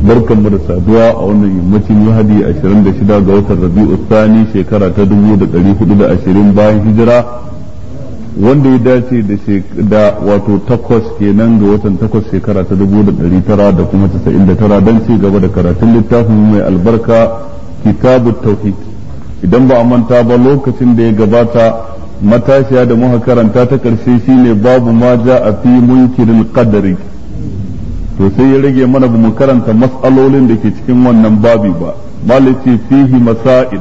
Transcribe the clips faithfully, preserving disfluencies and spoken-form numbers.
barkan mu da saduwa a wannan yammacin Lahadi ashirin da shida ga watan Rabi'u Thani shekara ta dubu da ɗari hudu da ashirin bayan hijira, wanda ya dace da da wato takwas kenan ga watan takwas shekara ta dubu da ɗari tara da kuma casa'in da tara don ci gaba da karatun littafin mai albarka Kitabut Tauhid. Idan ba a manta ba, lokacin da ya gabata matashiya da muka karanta ta karshe shine babu ma a fi munkirin qadari. To sai ya rage mana ba mu karanta mas'alolin da ke cikin wannan babi ba. Malice fihi masail.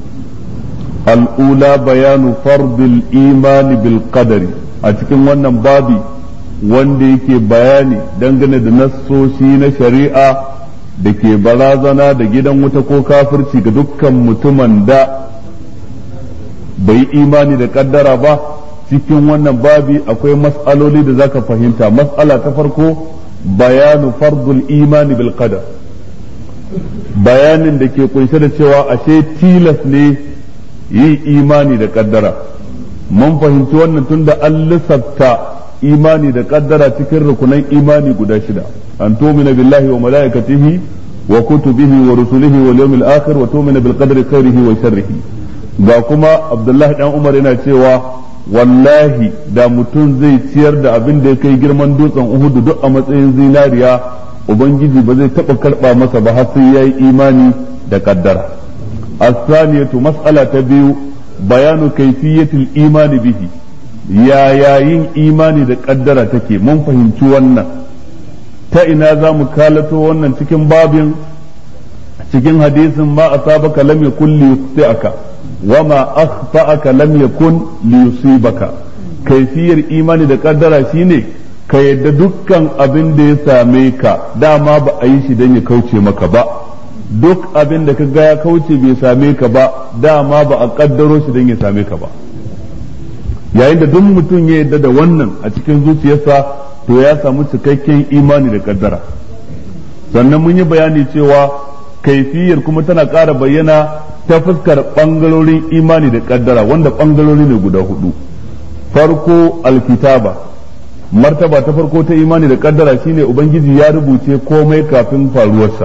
Al'ula bayanu fardil imani bil qadari. A cikin wannan babi wanda yake bayani dangane da nassoshi na shari'a da ke barazana da gidan wuta ko kafirci ga dukkan mutumin da bai imani da kaddara ba. Cikin wannan babi akwai mas'aloli da zaka fahimta. Mas'ala ta farko bayanu fardul imani bil qadar, bayanin da ke kunshe da cewa ashe tilas ne yi imani da kaddara. Mun fahimci wannan tunda an lissafta imani da kaddara cikin rukunan imani guda shida: an tu'mina billahi wa malaikatihi wa kutubihi wa rusulihi wal yawmil akhir wa tu'mina bil qadri khairihi wa sharrihi. Ga kuma Abdullahi dan Umar yana cewa wallahi da mutum zai ciyar da abin da ya kai girman dutsen Uhud duk a matsayin zinariya, ubangiji ba zai taba karba masa ba har sai yayi imani da kaddara. as-saniyatu mas'ala ta biyu bayanu kayfiyatil imani bihi, ya yayin imani da kaddara take. mun fahimci wannan. ta ina za mu kalato wannan cikin babin? cikin hadisin ma asabaka lam yakun liyusiaka wama akhta'aka lam yakun liyusibaka. kaifiyar imani da kaddara shine ka yadda dukkan abin da ya same ka dama ba a yi shi don ya kauce maka ba, duk abin da ka ga ya kauce bai same ka ba dama ba a kaddaro shi don ya same ka ba. yayin da duk mutum ya yadda da wannan a cikin zuciyarsa, to ya samu cikakken imani da kaddara. sannan mun yi bayani cewa kaifiyar kuma tana ƙara bayyana ta fuskar ɓangarorin imani da ƙaddara, wanda ɓangarori ne guda hudu. farko alkitaba, martaba ta farko ta imani da ƙaddara shine ubangiji ya rubuce komai kafin faruwarsa.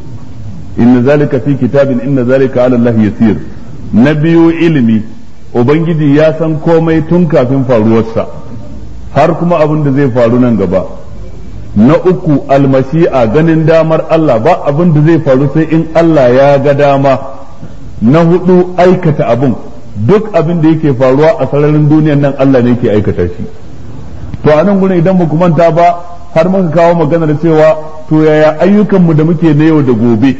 inna zalika fi kitabin inna zalika ala Allah yasir. na biyu ilimi, ubangiji ya san komai tun kafin faruwarsa har kuma abin da zai faru nan gaba. na uku almashi'a, ganin damar Allah, ba abin da zai faru sai in Allah ya ga dama. na hudu aikata abin, duk abin da yake faruwa a sararin duniyan nan Allah ne yake aikata shi. to a nan gurin idan muku manta ba, har muka kawo maganar cewa to yaya ayyukanmu da muke na yau da gobe.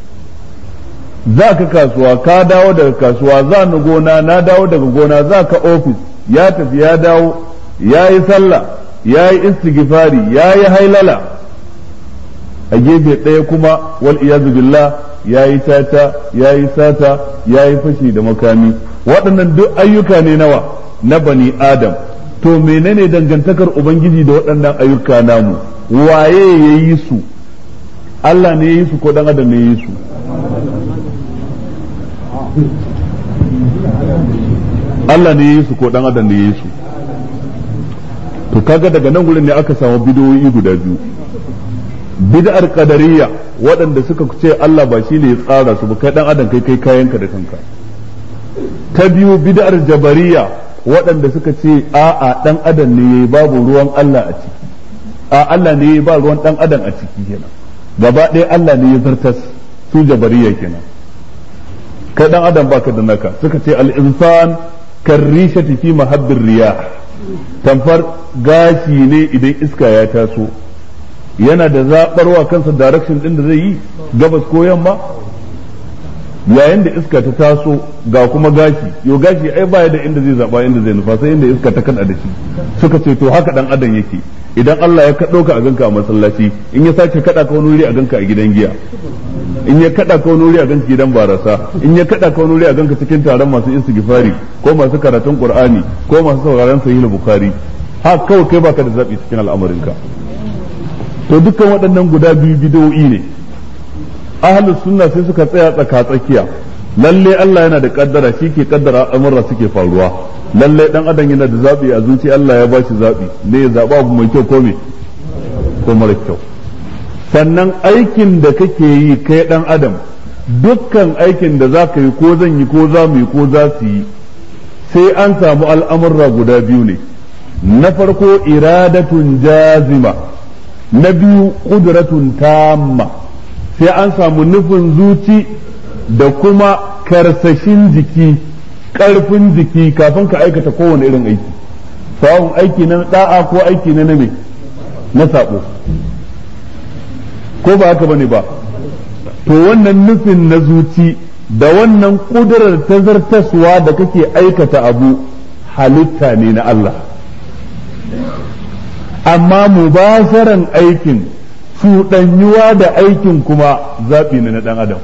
za ka kasuwa, ka dawo daga kasuwa, za na gona, na dawo daga gona, za ka ofis, ya tafi ya dawo, ya yi sallah, ya yi istighfari, ya yi hailala. a gefe ɗaya kuma wal iyazu billah ya yi tata, ya yi sata, ya yi fashi da makami. waɗannan duk ayyuka ne nawa na bani adam. to menene dangantakar ubangiji da waɗannan ayyuka namu? waye ya yi su? Allah ne ya yi su ko dan adam ne ya yi su? Allah ne ya yi su ko dan adam ne ya yi su? to kaga daga nan gurin ne aka samu bidiyoyi guda biyu. bid'ar qadariyya, waɗanda suka ce Allah ba shi ne ya tsara su ba, kai dan adam kai kai kayanka da kanka. ta biyu bid'ar jabariyya, waɗanda suka ce a'a dan adam ne yayi, babu ruwan Allah a ciki. a Allah ne yayi, ba ruwan dan adam a ciki kenan. gaba ɗaya Allah ne ya zartas. su jabariyya kenan. kai dan adam baka da naka. suka ce al-insan karrishati fi mahabbir riyah, tamfar gashi ne idan iska ya taso, yana da zaɓarwa kansa direction ɗin da zai yi, gabas ko yamma. yayin da iska ta taso ga kuma gashi, yo gashi ai baya da inda zai zaɓa inda zai nufa, sai inda iska ta kada da shi. suka ce to haka dan adam yake. idan Allah ya kaɗo ka a ganka a masallaci, in ya sake kaɗa ka wani wuri a ganka a gidan giya, in ya kaɗa ka wani wuri a ganka gidan barasa, in ya kaɗa ka wani wuri a ganka cikin taron masu istighfari ko masu karatun Qur'ani ko masu sauraron Sahih Bukhari. ha kawai kai baka da zabi cikin al'amarinka. to dukkan waɗannan guda biyu bid'o'i ne. ahlus sunna sai suka tsaya tsaka tsakiya. lalle Allah yana da kaddara, shi ke kaddara al'amura suke faruwa. lalle dan adam yana da zabi a zuci, Allah ya bashi zabi ne ya zaba abu mai kyau ko me ko mara kyau. sannan aikin da kake yi kai dan adam dukkan aikin da za ka yi ko zan yi ko za mu yi ko za su yi sai an samu al'amurra guda biyu ne na farko iradatun jazima na biyu ƙudratun tamma sai an samu nufin zuci da kuma karsashin jiki ƙarfin jiki kafin ka aikata kowane irin aiki sawun aiki na da'a ko aiki na name na sabo ko ba haka bane ba to wannan nufin na zuci da wannan kudurar ta zartaswa da kake aikata abu halitta ne na Allah amma mubasharan aikin cuɗanyuwa da aikin kuma zaɓi ne na ɗan adam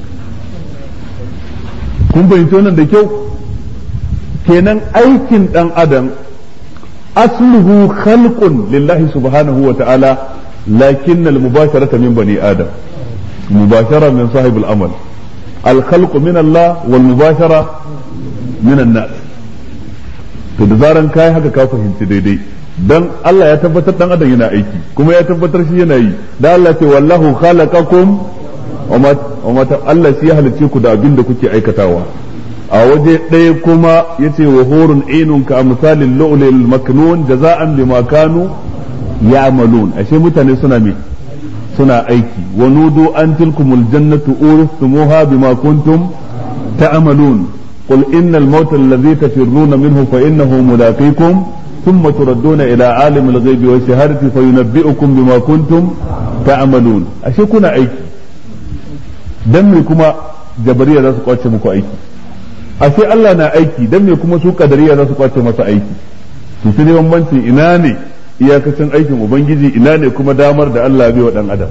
kun fahimci wannan da kyau kenan aikin ɗan adam asluhu khalqun lillahi subhanahu wa ta'ala lakin al-mubasharata min bani adam mubashara min sahib al-amal al-khalq min Allah wal mubashara min an-nas to da zaran kai haka ka fahimci daidai dan Allah ya tabbatar dan adam yana aiki kuma ya tabbatar shi yana yi da Allah ce wallahu khalaqakum wa ma Allah shi ya halicce ku da abin da kuke aikatawa a waje ɗaya kuma yace wa hurun ainun ka misalin lu'lil maknun jaza'an bima kanu ya'malun ashe mutane suna me suna aiki wa nudu an tilkumul jannatu uristumuha bima kuntum ta'malun qul innal mauta alladhi tafirruna minhu fa innahu mulaqikum thumma turadduna ila alimil ghaibi wa shahadati fayunabbi'ukum bima kuntum ta'malun ashe kuna aiki dan me kuma jabariya za su kwace muku aiki ashe Allah na aiki dan me kuma su kadariya za su kwace masa aiki to sai bambanci ina ne iyakacin aikin ubangiji ina ne kuma damar da Allah bai wa dan adam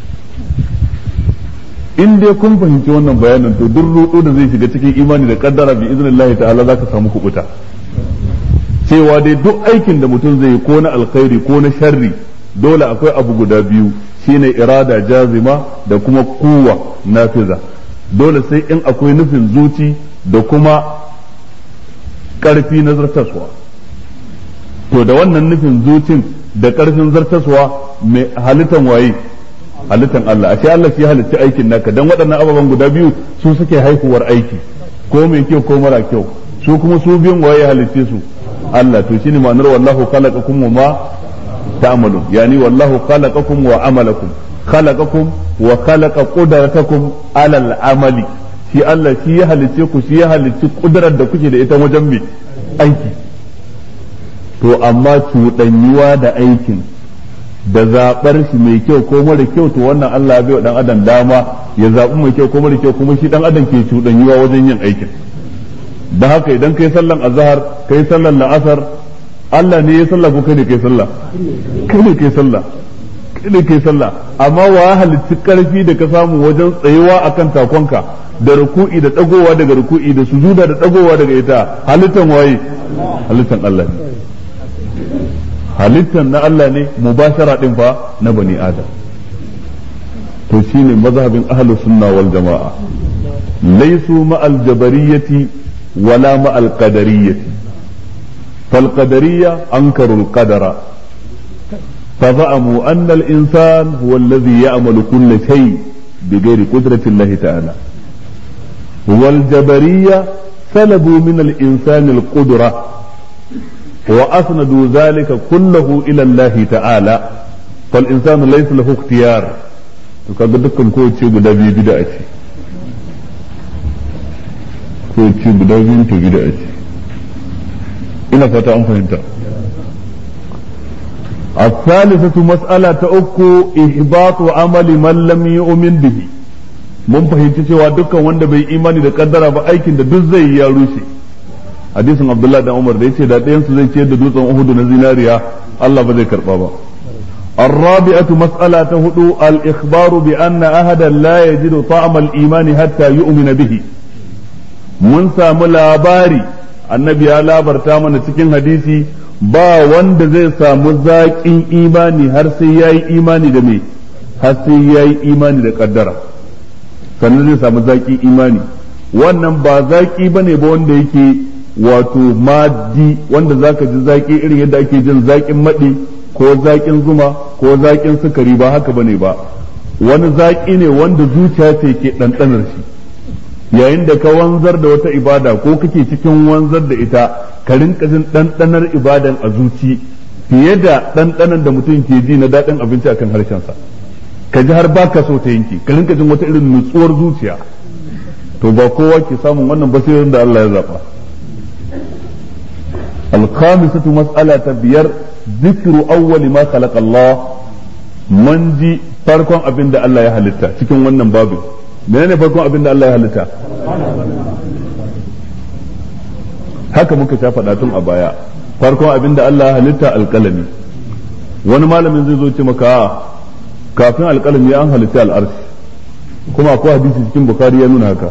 in dai kun fahimci wannan bayanin to duk rudo da zai shiga cikin imani da kaddara bi iznillahi ta'ala zaka samu kubuta cewa dai duk aikin da mutum zai yi ko na alkhairi ko na sharri dole akwai abu guda biyu shine irada jazima da kuma kuwa nafiza dole sai in akwai nufin zuci da kuma karfi na zartaswa to da wannan nufin zucin da karfin zartaswa mai halittan waye halittan Allah ashe Allah shi halitta aikin naka dan waɗannan ababen guda biyu su suke haihuwar aiki ko mai kyau ko mara kyau su kuma su biyun waye halitte su Allah to shine ma'anar wallahu khalaqakum wa ma ta'malun yani wallahu khalaqakum wa amalakum khalaqakum wa khalaqa qudratakum ala al-amali shi Allah shi ya halice ku shi ya halici kudurar da kuke da ita wajen mai aiki to amma cuɗanyuwa da aikin da zaɓar shi mai kyau ko mara kyau to wannan Allah ya bai wa dan adam dama ya zaɓi mai kyau ko mara kyau kuma shi dan adam ke cuɗanyuwa wajen yin aikin da haka idan kai sallan azhar kai sallan la'asar Allah ne ya sallah ko kai ne kai sallah kai ne kai sallah kai ne kai sallah amma wa halitta karfi da ka samu wajen tsayewa akan takonka da ruku'i da dagowa daga ruku'i da sujuda da dagowa daga ita halittan waye halittan Allah ne halittan na Allah ne mubashara din fa na bani adam to shine mazhabin ahlus sunna wal jamaa laysu ma'al jabariyyati wala ma'al qadariyyati fal qadariyya ankaru al qadara فزعموا أن الإنسان هو الذي يعمل كل شيء بغير قدرة الله تعالى والجبرية سلبوا من الإنسان القدرة وأسندوا ذلك كله إلى الله تعالى فالإنسان ليس له اختيار kaga dukkan kowace guda biyu bid'a ce kowace guda biyu to bid'a ce ina fata an fahimta الثالثة مسألة أكو إحباط عمل من لم يؤمن به mun fahimci cewa dukkan wanda bai imani da kaddara ba aikin da duk zai ya rushe hadisin Abdullah da Umar da yace da ɗayan su zai ciyar da dutsen Uhud na zinariya Allah ba zai karba ba الرابعة مسألة هدو الإخبار بأن أحدا لا يجد طعم الإيمان حتى يؤمن به من سام labari annabi ya labarta mana cikin hadisi ba wanda zai samu zaƙin imani har sai ya yi imani da me har sai ya yi imani da kaddara sannan zai samu zaƙin imani wannan ba zaƙi ba ne ba wanda yake wato maddi wanda zaka ji zaƙi irin yadda ake jin zaƙin maɗi ko zaƙin zuma ko zaƙin sukari ba haka bane ba wani zaki ne wanda zuciya ce ke ɗanɗanar shi yayin da ka wanzar da wata ibada ko kake cikin wanzar da ita ka rinka jin ɗanɗanar ibadan a zuci fiye da ɗanɗanan da mutum ke ji na daɗin abinci akan harshensa ka ji har baka so ta yanke ka rinka jin wata irin nutsuwar zuciya to ba kowa ke samun wannan basirin da Allah ya zaba al-khamisatu mas'alata biyar zikru awwali ma khalaqa Allah man ji farkon abin da Allah ya halitta cikin wannan babin menene farkon abin da Allah ya halitta haka muka sha faɗa tun a baya farkon abin da Allah ya halitta alƙalami wani malamin zai zo ce maka kafin alƙalami an halitta al'arshi kuma akwai hadisi cikin bukari ya nuna haka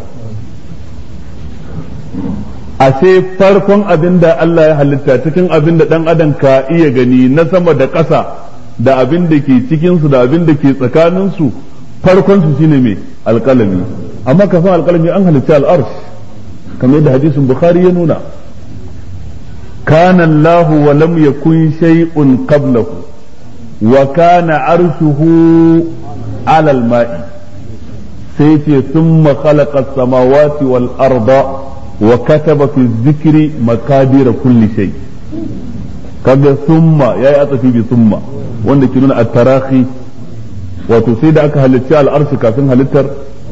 ashe farkon abin da Allah ya halitta cikin abin da ɗan adam ka iya gani na sama da ƙasa da abin da ke cikinsu da abin da ke tsakaninsu farkon su shine mai alƙalami amma kafin alƙalami an halitta al'arsh kamar yadda hadisin bukhari ya nuna kana Allah wa lam yakun shay'un qablahu wa kana arshuhu ala al-ma'i sai ce thumma khalaqa as-samawati wal arda wa kataba fi dhikri maqadir kulli shay kaga thumma yayi atafi bi thumma wanda ke nuna at-tarahi wato sai da aka halitta al'arshi kafin halittar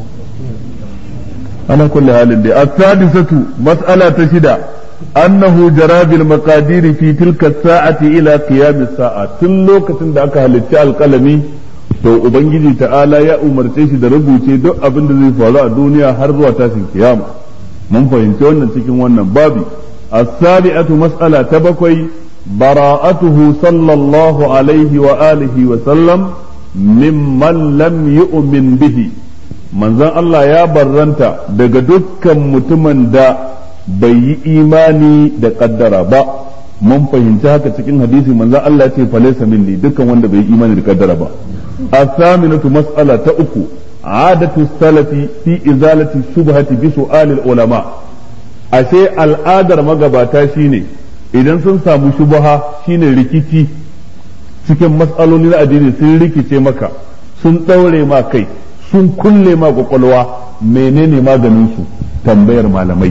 ana kulli halin da as-sadisatu mas'ala ta shida annahu jara bil maqadir fi tilka as-sa'ati ila qiyam as-sa'a tun lokacin da aka halitta alqalami to ubangiji ta'ala ya umarce shi da rubuce duk abin da zai faru a duniya har zuwa tashin kiyama mun fahimci wannan cikin wannan babi as-sabi'atu mas'ala ta bakwai bara'atuhu sallallahu alaihi wa alihi wa sallam mimman lam yu'min bihi manzon Allah ya barranta daga dukkan mutumin da bai yi imani da kaddara ba mun fahimci haka cikin hadisi manzon Allah ya ce falaysa minni dukkan wanda bai yi imani da kaddara ba as-saminatu mas'ala ta uku adatu salafi fi izalati shubhati bi su'al ulama ashe al'adar magabata shine idan sun samu shubha shine rikici cikin matsaloli na addini sun rikice maka sun ɗaure ma kai sun kulle ma kwakwalwa menene maganin su tambayar malamai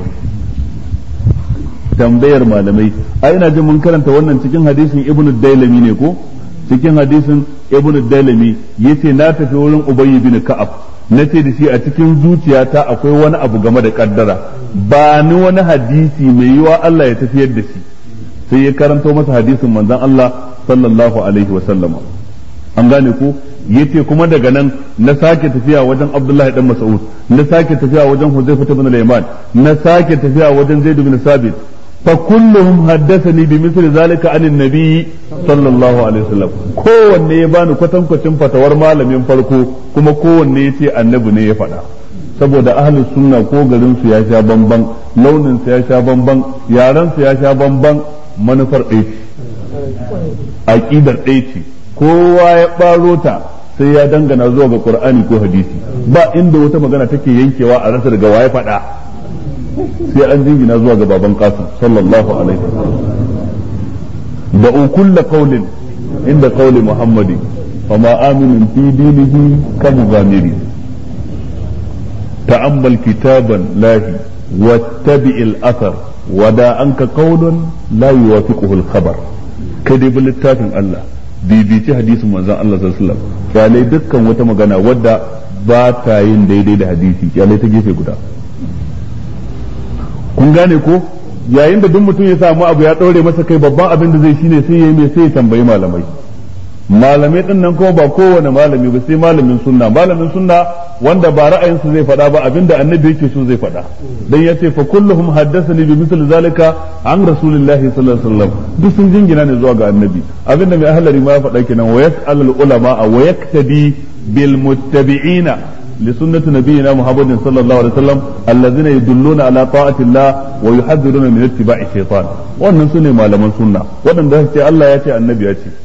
tambayar malamai a ina jin mun karanta wannan cikin hadisin ibnu dailami ne ko cikin hadisin ibnu dailami yace na tafi wurin ubayy bin ka'ab nace da shi a cikin zuciyata akwai wani abu game da kaddara ba ni wani hadisi mai yiwa Allah ya tafiyar da shi sai ya karanto masa hadisin manzon Allah sallallahu alaihi wa sallama an gane ko yace kuma daga nan na sake tafiya wajen Abdullahi dan Mas'ud na sake tafiya wajen Huzaifa ibn al-Yaman na sake tafiya wajen Zaid ibn Sabit fa kulluhum haddathani bi mithli zalika anin nabi sallallahu alaihi wasallam kowanne ya bani kwatankwacin fatawar malamin farko kuma kowanne yace annabi ne ya faɗa saboda ahlus sunna ko garin su ya sha bamban launin su ya sha bamban yaran su ya sha bamban manufar ɗaya ce aqidar ɗaya ce kowa ya ɓaro ta sai ya dangana zuwa ga qur'ani ko hadisi ba inda wata magana take yankewa a rasa daga waye faɗa sai an jingina zuwa ga baban qasim sallallahu alaihi wasallam da kullu qawlin inda qawli muhammadi fama aminin fi dinihi kamughamiri ta'ammal kitaban lahi wattabi'il athar wada anka qawlun la yuwafiquhu al-khabar kada bi littafin Allah bibici hadisin manzon Allah sallallahu alaihi wasallam kyalai dukkan wata magana wadda ba ta yin daidai da hadisi kyalai ta gefe guda kun gane ko yayin da duk mutum ya samu abu ya daure masa kai babban abin da zai shine sai yayi mai sai ya tambayi malamai malamai din nan kuma ba kowane malami ba sai malamin sunna malamin sunna wanda ba ra'ayinsa zai faɗa ba abinda annabi yake so zai faɗa dan ya ce fa kulluhum haddathani bi misli zalika an rasulillahi sallallahu alaihi wasallam duk sun jingina ne zuwa ga annabi abinda mai ahlari ma ya faɗa kenan wa yas'al al ulama wa yaktadi bil muttabi'ina li sunnati nabiyyina muhammadin sallallahu alaihi wasallam alladhina yadulluna ala ta'ati Allah wa yuhadhiruna min ittiba'i shaytan wannan sune malaman sunna wadanda ce Allah ya ce annabi ya ce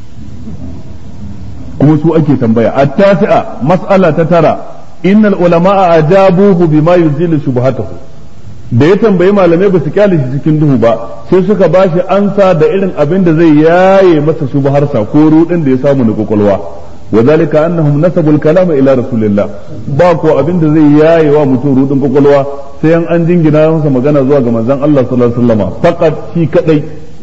kuma su ake tambaya at-tasi'a mas'ala ta tara innal ulama'a ajabuhu bima yuzilu shubhatahu da ya tambayi malamai ba su kyale shi cikin duhu ba sai suka ba shi ansa da irin abin da zai yaye masa shubharsa ko rudin da ya samu na kwakwalwa wa zalika annahum nasabul kalama ila rasulillah ba ko abin da zai yaye wa mutum rudin kwakwalwa sai an an jingina masa magana zuwa ga manzon Allah sallallahu alaihi wasallam faqat shi kadai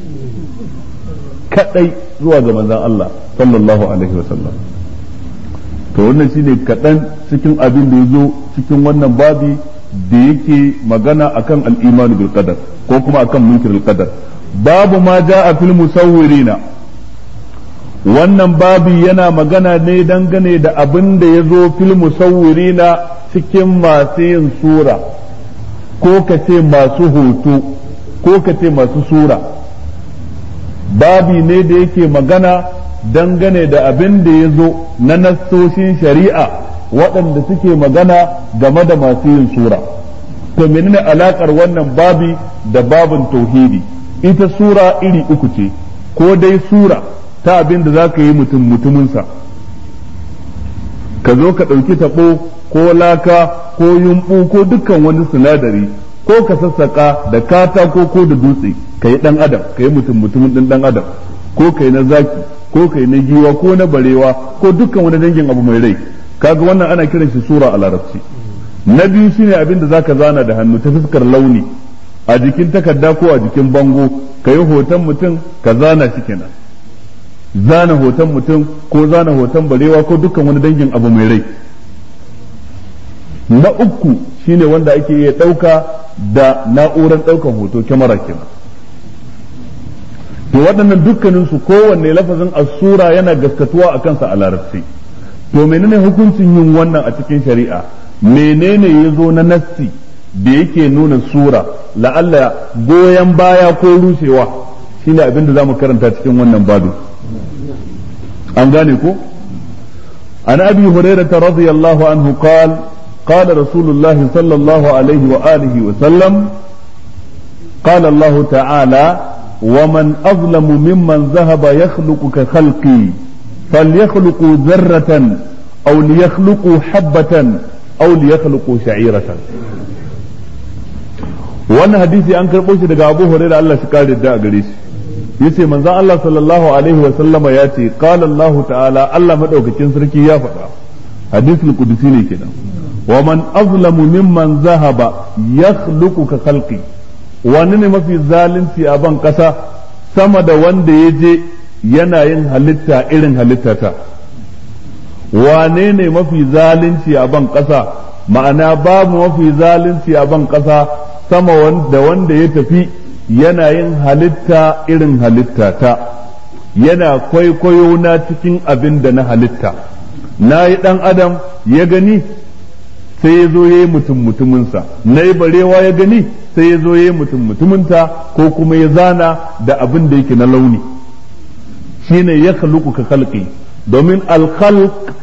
kadai zuwa ga manzon Allah sallallahu alaihi wasallam to wannan shine kadan cikin abin da yazo cikin wannan babi da yake magana akan al-imanu bil qadar ko kuma akan munkirul qadar babu ma jaa fil musawwirina wannan babi yana magana ne dangane da abin da yazo fil musawwirina cikin masu yin sura ko kace masu hoto ko kace masu sura babi ne da yake magana dangane da abin da yazo na nassoshin shari'a waɗanda suke magana game da masu yin sura to menene alakar wannan babi da babin tauhidi ita sura iri uku ce ko dai sura ta abin da za ka yi mutum mutuminsa ka zo ka ɗauki taɓo ko laka ko yumɓu ko dukkan wani sinadari ko ka sassaƙa da katako ko da dutse ka yi ɗan adam ka yi mutum mutumin ɗin ɗan adam ko ka yi na zaki ko ka yi na giwa ko na barewa ko dukkan wani dangin abu mai rai kaga wannan ana kiran shi sura a larabci na biyu shine abin da zaka zana da hannu ta fuskar launi a jikin takarda ko a jikin bango ka yi hoton mutum ka zana shi kenan zana hoton mutum ko zana hoton barewa ko dukkan wani dangin abu mai rai na uku shine wanda ake iya ɗauka da na'urar ɗaukan hoto kyamara kenan to waɗannan dukkaninsu kowanne lafazin asura yana gaskatuwa a kansa a larabci to menene hukuncin yin wannan a cikin shari'a menene ya zo na nassi da yake nuna sura la'alla goyon baya ko rushewa shine abin da zamu karanta cikin wannan babu an gane ko an abi hurairah radiyallahu anhu qala قال رسول الله صلى الله عليه وآله وسلم قال الله تعالى ومن أظلم ممن ذهب يخلق كخلقي فليخلقوا ذرة أو ليخلقوا حبة أو ليخلقوا شعيرة wannan hadisi an karɓo shi daga Abu Hurairah Allah shi kare da gare shi yace manzon Allah sallallahu alaihi wa sallama yace qala Allah ta'ala Allah madaukakin sarki ya faɗa hadisul qudusi ne kenan wa man azlamu mimman zahaba yakhluqu ka khalqi wani ne mafi zalunci a ban kasa sama da wanda ya je yana yin halitta irin halittata wane ne mafi zalunci a ban kasa ma'ana babu mafi zalunci a ban kasa sama da wanda ya tafi yana yin halitta irin halittata yana kwaikwayo na cikin abin da na halitta na yi dan adam ya gani sai ya zo ya yi mutum mutuminsa na yi barewa ya gani sai ya zo ya yi mutum mutuminta ko kuma ya zana da abin da yake na launi shine ya khaluqu ka khalqi domin al-khalq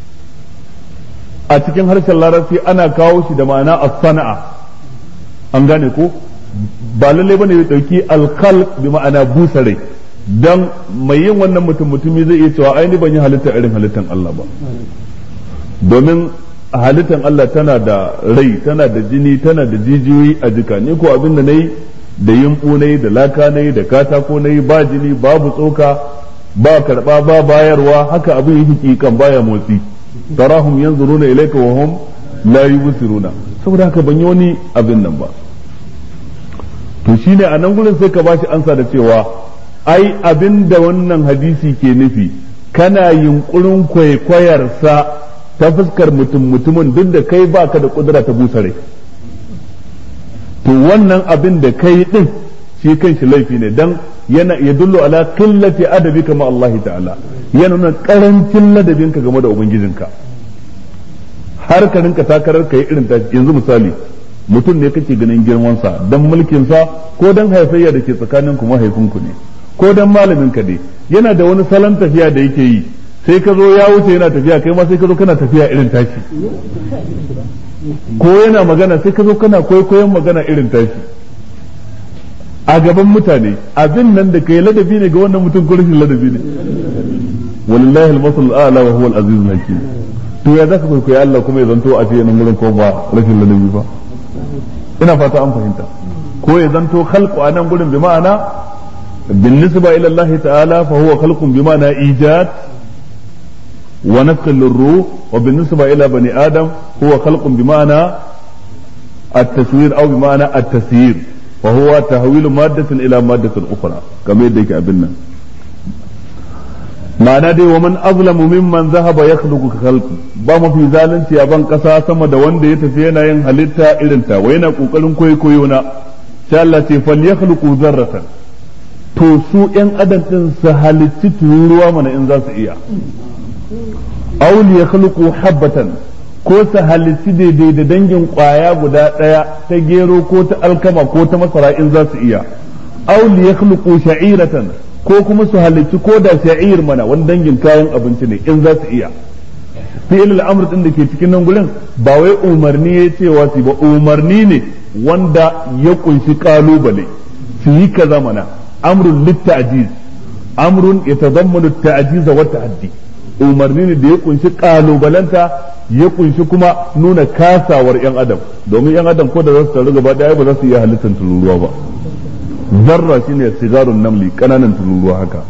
a cikin harshen larabci ana kawo shi da ma'ana as-sana'a an gane ko ba lalle bane ya dauki al-khalq bi ma'ana busare dan mai yin wannan mutum mutumi zai iya cewa ai ni ban yi halitta irin halittan Allah ba domin halittan Allah tana da rai tana da jini tana da jijiyoyi a jika ni ko abin da nayi da yimbu nayi da laka nayi da katako nayi ba jini babu tsoka ba karba ba bayarwa haka abin yake kan baya motsi tarahum yanzuruna ilayka wa hum la yubsiruna saboda haka ban yi wani abin nan ba to shine a nan gurin sai ka bashi ansa da cewa ai abin da wannan hadisi ke nufi kana yunkurin kwaikwayarsa ta fuskar mutum mutumin duk da kai baka da kudura ta busare to wannan abin da kai din shi kanshi laifi ne dan yana ya dullu ala qillati adabika ma Allah ta'ala yana nuna karancin ladabinka game da ubangijinka har ka rinka takarar kai irin ta yanzu misali mutum ne kake ganin girmansa dan mulkinsa ko dan haifayya da ke tsakanin ku mahaifinku ne ko dan malamin ka ne yana da wani salon tafiya da yake yi sai ka zo ya wuce yana tafiya kai ma sai ka zo kana tafiya irin tashi ko yana magana sai ka zo kana kwaikwayon magana irin tashi a gaban mutane abin nan da kai ladabi ne ga wannan mutum ko rashin ladabi ne wallahi al-masal a'la wa huwa al-aziz al-hakim to ya zaka kwaikwayi Allah kuma ya zanto a cikin gurin ko ba rashin ladabi ba ina fata an fahimta ko ya zanto khalqu anan gurin bi ma'ana bin nisba ila Allah ta'ala fa huwa khalqun bi ma'ana ijad wa nafkhun lirruh wa bin nisba ila bani adam huwa khalqun bi ma'ana at-taswir aw bi ma'ana at-tasyir fa huwa tahwil maddatin ila maddatin ukhra kamar yadda yake abin nan ma'ana dai wa man azlamu mimman zahaba yakhluqu khalqi ba mafi zalunci a ban kasa sama da wanda ya tafi yana yin halitta irin ta wai yana kokarin koyo na sai Allah ce fal yakhluqu zarratan to su yan adam din su halitti tururuwa mana in za su iya aw li yakhluqu habatan ko su halitti daidai da dangin kwaya guda daya ta gero ko ta alkama ko ta masara in za su iya aw li yakhluqu sha'iratan ko kuma su halicci ko da sha'ir mana wani dangin kayan abinci ne in za su iya fi'il al'amr din da ke cikin nan gurin ba wai umarni ya ce wa ba umarni ne wanda ya kunshi kalubale su yi kaza mana amrun litta'jiz amrun yatadammanu at-ta'jiz wa at-tahaddi umarni ne da ya kunshi kalubalanta ya kunshi kuma nuna kasawar yan adam domin yan adam ko da za su taru gaba daya ba za su iya halittar tururuwa ba zarra shine sigarun namli kananan tururuwa haka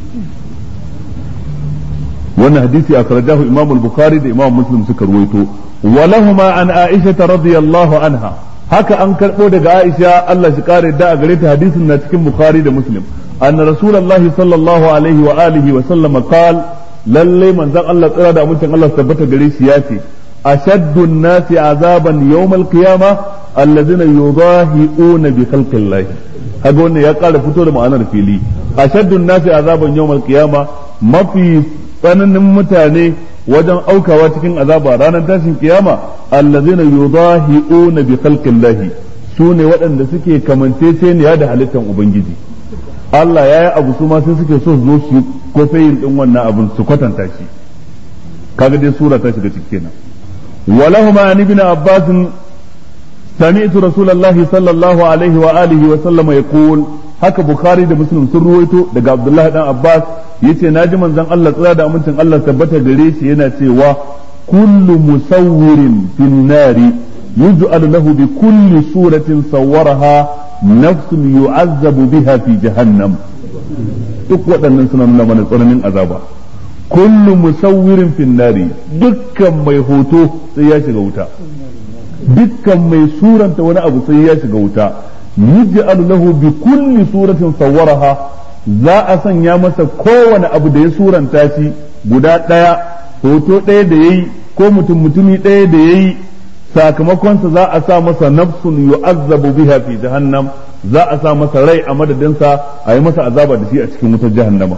wannan hadisi akhrajahu imam al-bukhari da imam muslim suka ruwaito walahuma an aisha radiyallahu anha haka an karbo daga aisha Allah shi kare da a gare ta hadisin na cikin bukhari da muslim anna rasulullahi sallallahu alaihi wa alihi wa sallam qala lalle manzon Allah tsira da mutum Allah tabbata gare shi yace ashaddu an-nasi azaban yawm al-qiyamah alladhina yudahi'una bi khalqi Allah kaga wannan ya ƙara fito da ma'anar fili ashaddun nasi azaban yawmal qiyama mafi tsananin mutane wajen aukawa cikin azaba ranar tashin kiyama allazina yudahi'una bi khalqillahi sune waɗanda suke kamanceceniya da halittar ubangiji Allah yayi abu su ma sai suke so su zo su kofayin din wannan abun su kwatanta shi kaga dai sura ta shiga cikin nan walahuma an ibn abbas سمعت رسول الله صلى الله عليه وآله وسلم يقول haka bukhari da muslim sun ruwaito daga abdullahi dan abbas yace naji manzon Allah tsira da amincin Allah tabbata gare shi yana cewa kullu musawwirin fin nari yuj'alu lahu bi kulli suratin sawwaraha nafsun yu'azzabu biha fi jahannam duk waɗannan suna nuna mana tsananin azaba kullu musawwirin fin nari dukkan mai hoto sai ya shiga wuta dukkan mai suranta wani abu sai ya shiga wuta yuj'alu lahu bi kulli suratin sawwaraha za a sanya masa kowane abu da ya suranta shi guda ɗaya hoto ɗaya da yayi ko mutum mutumi ɗaya da yayi sakamakonsa za a sa masa nafsun yu'azzabu biha fi jahannam za a sa masa rai a madadinsa a yi masa azaba da shi a cikin wutar jahannama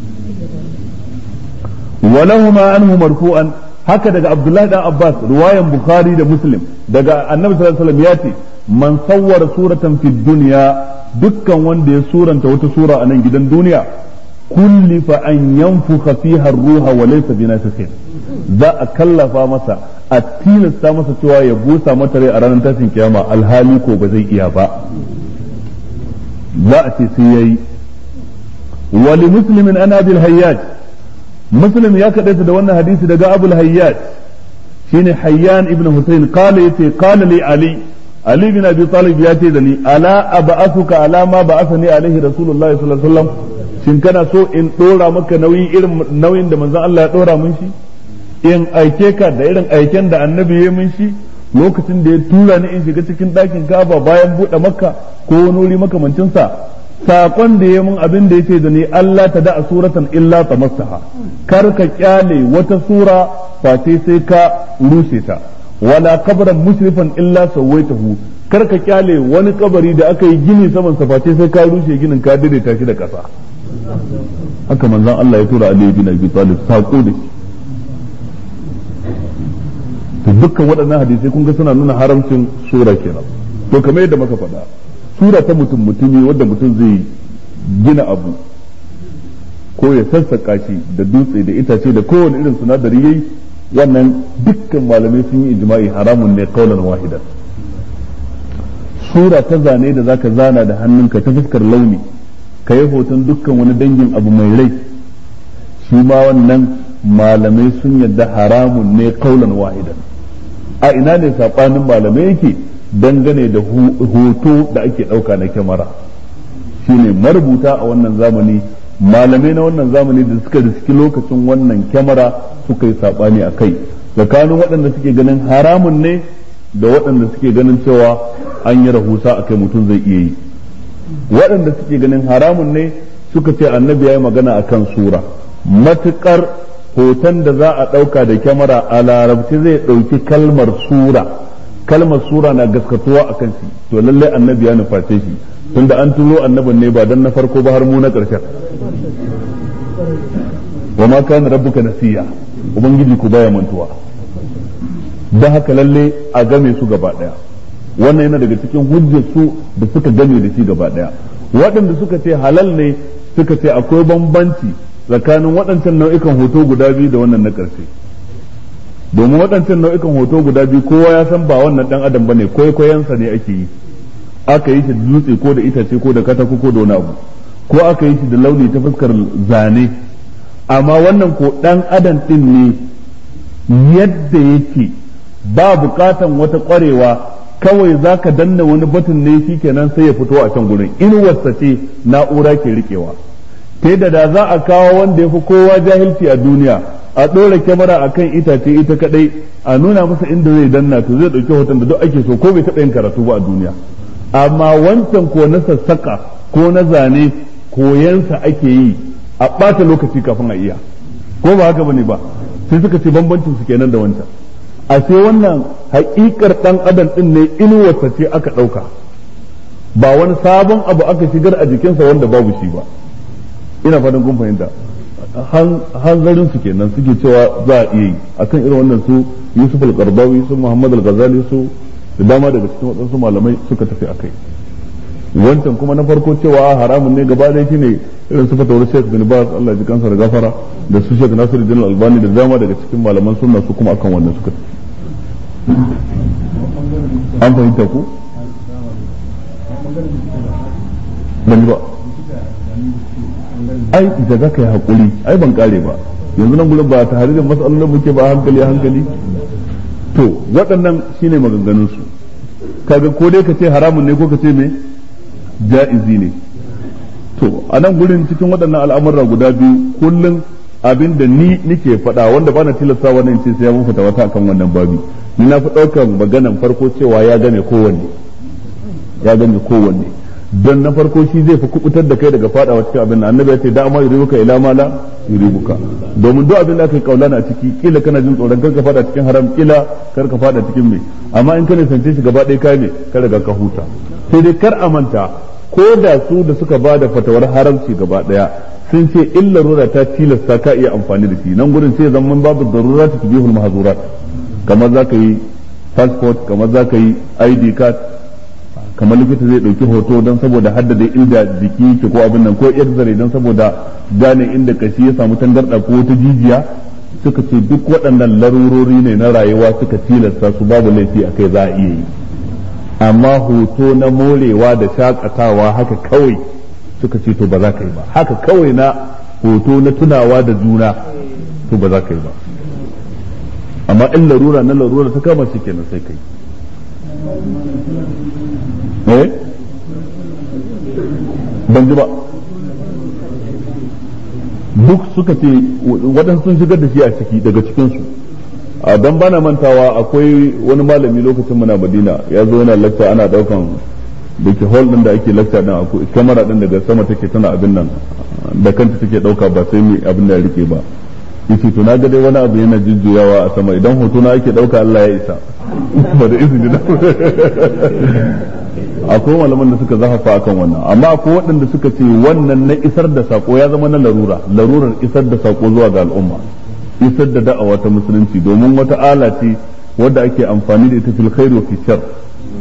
walahuma anhu marfu'an haka daga Abdullahi dan Abbas ruwayan Bukhari da Muslim daga Annabi sallallahu alaihi wasallam ya ce man sawwara suratan fid dunya dukkan wanda ya suranta wata sura a nan gidan duniya kullifa an yanfukha fiha ar-ruha wa laysa binafikhin za a kallafa masa a tilasta masa cewa ya busa mata rai a ranar tashin kiyama alhali ko ba zai iya ba za a ce sai yayi wa li muslimin an abil hayyaj muslim ya kadaita da wannan hadisi daga abul hayyaj shine hayyan ibn husayn qala yace qala li ali ali bin abi talib ya ce da ni ala ab'athuka ala ma ba'athani alaihi rasulullahi sallallahu alaihi wasallam shin kana so in dora maka nauyi irin nauyin da manzon Allah ya dora mun shi in aike ka da irin aiken da annabi ya mun shi lokacin da ya tura ni in shiga cikin ɗakin Ka'aba bayan buɗe Makka ko wani wuri makamancin sa sakon da ya mun abin da yace da ni Allah ta da suratan illa tamassaha kar ka kyale wata sura face sai ka rushe ta wala kabran musrifan illa sawaitahu kar ka kyale wani kabari da aka yi gini saman sa face sai ka rushe ginin ka daidaita shi da kasa haka manzon Allah ya tura Ali bin Abi Talib sako da shi to dukkan waɗannan hadisai kun ga suna nuna haramcin sura kenan to kamar yadda muka faɗa sura ta mutum mutumi wanda mutum zai gina abu ko ya sassaka shi da dutse da itace da kowane irin sinadari yayi wannan dukkan malamai sun yi ijma'i haramun ne kaulan wahidan sura ta zane da zaka zana da hannunka ta fuskar launi ka yi hoton dukkan wani dangin abu mai rai shi ma wannan malamai sun yadda haramun ne kaulan wahidan a ina ne sabanin malamai yake dangane da hoto da ake ɗauka na kyamara shine marubuta a wannan zamani malamai na wannan zamani da suka riski lokacin wannan kyamara suka yi saɓani a kai tsakanin waɗanda suke ganin haramun ne da waɗanda suke ganin cewa an yi rahusa a kai mutum zai iya yi waɗanda suke ganin haramun ne suka ce annabi ya yi magana a kan sura matuƙar hoton da za a ɗauka da kyamara a larabci zai ɗauki kalmar sura kalmar sura na gaskatuwa a kan shi to lallai annabi ya nuface shi tunda an turo annabin ne ba dan na farko ba har mu na ƙarshen wa ma kana rabbuka nasiya ubangiji ku baya mantuwa dan haka lalle a game su gaba daya wannan yana daga cikin hujjar su da suka game da shi gaba daya waɗanda suka ce halal ne suka ce akwai bambanci tsakanin waɗancan nau'ikan hoto guda biyu da wannan na ƙarshe domin waɗancan nau'ikan hoto guda biyu kowa ya san ba wannan ɗan adam bane kwaikwayensa ne ake yi aka yi shi da dutse ko da itace ko da katako ko da wani abu ko aka yi shi da launi ta fuskar zane amma wannan ko ɗan adam ɗin ne yadda yake ba buƙatan wata ƙwarewa kawai za ka danna wani batun ne shi kenan sai ya fito a can gurin inuwarsa ce na'ura ke riƙewa ta da da za a kawo wanda ya fi kowa jahilci a duniya a ɗora kyamara a kan itace ita kaɗai a nuna masa inda zai danna to zai ɗauki hoton da duk ake so ko bai taɓa yin karatu ba a duniya amma wancan ko na sassaƙa ko na zane koyansa ake yi a ɓata lokaci kafin a iya ko ba haka bane ba sai suka ce bambancin su kenan da wancan a sai wannan haƙiƙar ɗan adam ɗin ne inuwarsa ce aka ɗauka ba wani sabon abu aka shigar a jikinsa wanda babu shi ba ina fatan kun fahimta hanzarin su kenan suke cewa za a iya yi akan irin wannan su Yusuf al-Qardawi su Muhammad al-Ghazali su da dama daga cikin waɗansu malamai suka tafi akai wancan kuma na farko cewa haramun ne gaba ɗaya shine irin su fatawar Sheikh bin Baz Allah ji kansa da gafara da su Sheikh Nasiruddin Albani da dama daga cikin malaman sunna su kuma akan wannan suka tafi an fahimta ku ban ba ai da za ka yi haƙuri ai ban kare ba yanzu nan gudun ba ta haririn matsalolin muke ba hankali hankali to waɗannan shine maganganun su kaga ko dai ka ce haramun ne ko ka ce me ja'izi ne to a nan gurin cikin waɗannan al'amurra guda biyu kullum abin da ni nike faɗa wanda bana tilasta wannan ce sai ya mun fita wata akan wannan babi ni na fi ɗaukar maganan farko cewa ya game kowanne ya game kowanne don na farko shi zai fi kubutar da kai daga fadawa cikin abin nan annabi ya ce da ma yuribuka ila ma la yuribuka domin duk abin da aka yi kaulana a ciki kila kana jin tsoron kar ka fada cikin haram kila kar ka fada cikin mai amma in kana sance shi gaba ɗaya kai ne ka riga ka huta sai dai kar a manta ko da su da suka ba da fatawar haramci gaba ɗaya sun ce illa rura ta tilasta ka iya amfani da shi nan gurin sai zaman babu darura ta tubihul mahzurat kamar zaka yi passport kamar zaka yi I D card kamar likita zai dauki hoto don saboda haddada inda jiki yake ko abin nan ko x-ray don saboda gane inda kashi ya samu tangarda ko ta jijiya suka ce duk waɗannan larurori ne na rayuwa suka tilasta su babu laifi a kai za a iya yi amma hoto na morewa da shakatawa haka kawai suka ce to ba za ka yi ba haka kawai na hoto na tunawa da juna to ba za ka yi ba amma in larura na larura ta kama shi kenan sai kai eh ban ji ba duk suka ce waɗansu sun shigar da shi a ciki daga cikinsu a dan bana mantawa akwai wani malami lokacin muna Madina ya zo yana lecture ana daukan da ke hall din da ake lecture din akwai kamera din daga sama take tana abin nan da kanta take dauka ba sai mai abin da ya rike ba yace to na ga dai wani abu yana jujjuyawa a sama idan hoto na ake dauka Allah ya isa ba da izini da akwai malaman da suka zahafa akan wannan amma akwai waɗanda suka ce wannan na isar da sako ya zama na larura larurar isar da sako zuwa ga al'umma isar da da'awa ta musulunci domin wata ala ce wadda ake amfani da ita fil khair wa fil shar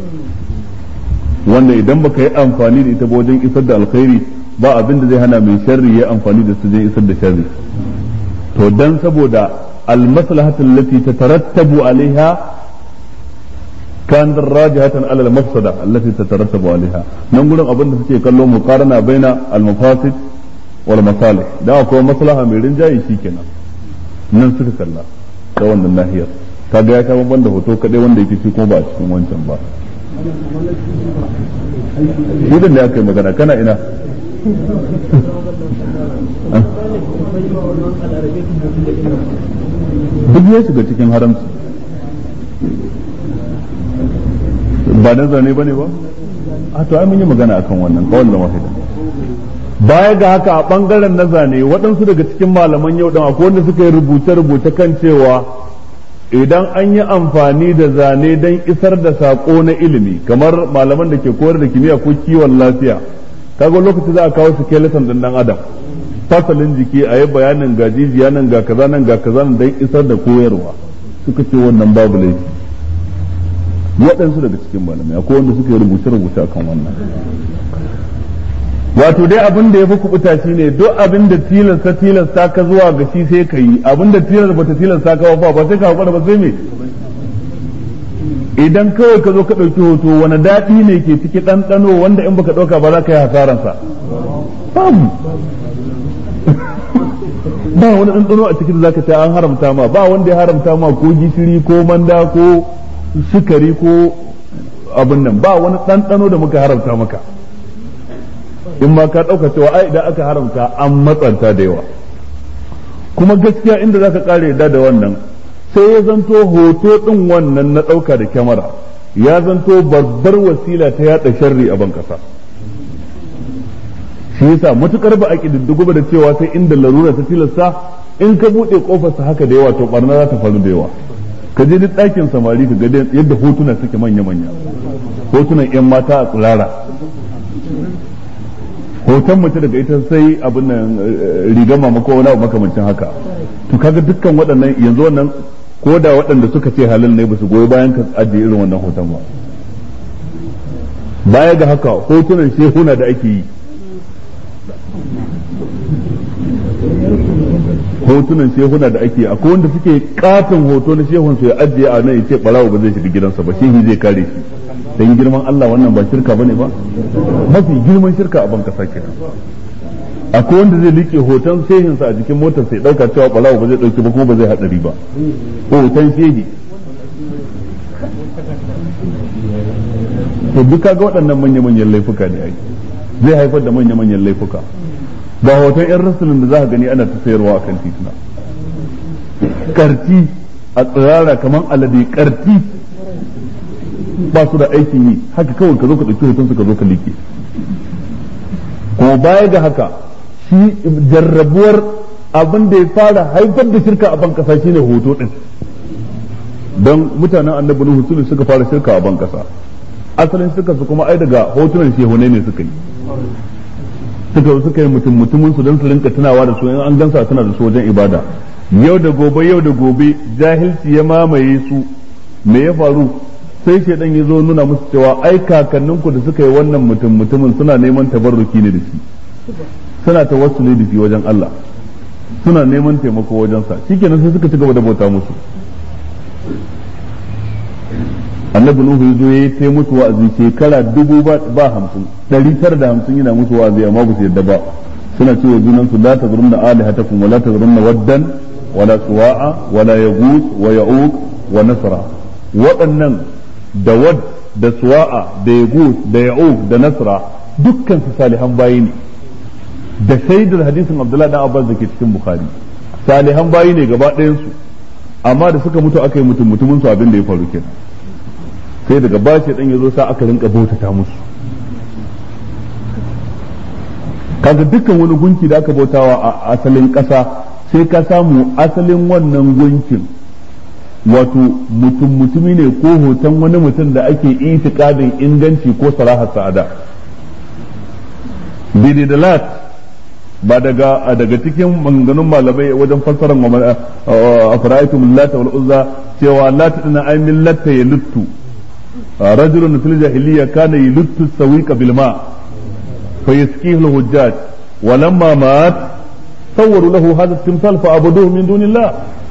wanda idan baka yi amfani da ita ba wajen isar da alkhairi ba abin da zai hana mai sharri ya amfani da su wajen isar da sharri to dan saboda al maslahatu allati tatarattabu alaiha كان راجحة على المفسدة التي تترتب عليها نقول أبن سكي كلهم مقارنة بين المفاسد والمصالح ده أكو مصلحة ميرين جاي شيكنا ننسك الله ده وند الناحية kaga ya kama banda hoto kadai wanda yake shi kuma ba a cikin wancan ba idan da aka yi magana kana ina duk ya shiga cikin haramci ba na zane ba ne ba a to ai mun yi magana akan wannan kawai da wahida baya ga haka a bangaren na zane waɗansu daga cikin malaman yau dan akwai wanda suka yi rubuce-rubuce kan cewa idan an yi amfani da zane don isar da sako na ilimi kamar malaman da ke koyar da kimiyya ko kiwon lafiya kaga lokaci za a kawo skeleton din dan adam fasalin jiki a yi bayanin gajijiya nan ga kaza nan ga kaza nan don isar da koyarwa suka ce wannan babu laifi waɗansu daga cikin malamai akwai wanda suka yi rubuce-rubuce akan wannan wato dai abin da ya fi kubuta shi ne duk abin da tilasta tilasta ka zuwa ga shi sai ka yi abin da tilasta bata tilasta ka ba ba sai ka hakura ba sai me idan kawai ka zo ka ɗauki hoto wani daɗi ne ke ciki ɗanɗano wanda in baka ɗauka ba za ka yi hasaransa babu ba wani ɗanɗano a cikin da za ka ce an haramta ma ba wanda ya haramta ma ko gishiri ko manda ko sukari ko abin nan ba wani ɗanɗano da muka haramta maka in ma ka ɗauka cewa ai idan aka haramta an matsanta da yawa kuma gaskiya inda zaka kare yadda da wannan sai ya zanto hoto ɗin wannan na ɗauka da kyamara ya zanto babbar wasila ta yaɗa sharri a ban ƙasa shi yasa matukar ba a ƙididdigo ba da cewa sai inda larura ta tilasta in ka buɗe ƙofarsa haka da yawa to ɓarna za ta faru da yawa ka je duk ɗakin samari ka ga yadda hotuna suke manya-manya hotunan 'yan mata a tsirara hoton mace daga ita sai abin nan rigar mama ko wani abu makamancin haka to kaga dukkan waɗannan yanzu wannan ko da waɗanda suka ce halal ne ba su goyi bayan ka ajiye irin wannan hoton ba baya ga haka hotunan shehuna da ake yi hotunan shehuna da ake akwai wanda suke katon hoto na shehun su ya ajiye a nan ya ce barawo ba zai shiga gidansa ba shehi zai kare shi dan girman Allah wannan ba shirka bane ba mafi girman shirka a ban kasa kenan akwai wanda zai liƙe hoton shehin sa a jikin motar sai dauka cewa barawo ba zai dauki ba kuma ba zai hadari ba hoton shehi to duka ga waɗannan manya-manyan laifuka ne ai zai haifar da manya-manyan laifuka ba hoton yan rasulun da za ka gani ana ta sayarwa a kan tituna karti a tsirara kamar alade karti ba su da aikin yi haka kawai ka zo ka ɗauki hoton su ka zo ka liƙe ko baya ga haka shi jarrabuwar abin da ya fara haifar da shirka a ban kasa shine hoto din don mutanen annabi Nuhu su suka fara shirka a ban kasa asalin shirka su kuma ai daga hotunan shehunai ne suka yi suka suka yi mutum mutumin su don su rinka tunawa da su in an gansa tana da su wajen ibada yau da gobe yau da gobe jahilci ya mamaye su me ya faru sai shedan ya zo nuna musu cewa ai kakanninku da suka yi wannan mutum mutumin suna neman tabarruki ne da shi suna tawassuli da shi wajen Allah suna neman taimako wajen sa shikenan sai suka ci gaba da bauta musu annabi nuhu ya zo ya yi musu wa'azi shekara dubu ba hamsin ɗari tara da hamsin yana musu wa'azi amma ba su yadda ba suna cewa junan su la tazrunna alihatakum wa la tazrunna waddan wa la suwa'a wa la yaghus wa ya'uq wa nasra waɗannan da wad da suwa'a da yaghus da ya'uq da nasra dukkan su salihan bayi ne da shaidar hadisin Abdullahi dan Abbas da ke cikin Bukhari salihan bayi ne gaba ɗayan su amma da suka mutu aka yi mutum mutumin su abin da ya faru kenan sai daga bashi dan yazo sa aka rinka bautata musu kaga dukkan wani gunki da aka bautawa a asalin ƙasa sai ka samu asalin wannan gunkin wato mutum mutumi ne ko hoton wani mutum da ake itikadin inganci ko sarahar sa'ada bididalat ba daga daga cikin maganganun malamai wajen fassarar afraitum lat wal uzza cewa lat dina ay millata yaluttu rajulun fil jahiliya kana yaluttu sawiqa bil ma fa yasqihu al hujjaj walamma mat sawwaru lahu hadha at-timsal fa abuduhu min dunillah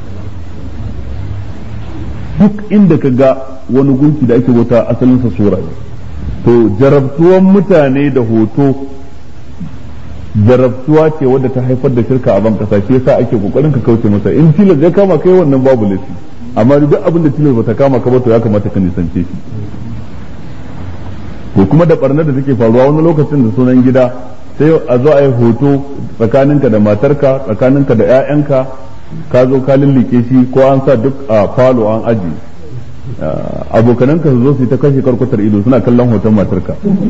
duk inda kaga wani gunki da ake bauta asalin sa sura to jarabtuwan mutane da hoto jarabtuwa ce wadda ta haifar da shirka a ban kasa shi yasa ake kokarin ka kauce masa in tilas ya kama kai wannan babu laifi amma duk abin da tilas bata kama ka ba to ya kamata ka nisance shi kuma da barnar da take faruwa wani lokacin da sunan gida sai a zo a yi hoto tsakaninka da matarka tsakaninka da 'ya'yanka ka zo ka lullike shi ko an sa duk a falo an aji abokananka su zo su yi ta kashe karkutar ido suna kallon hoton matarka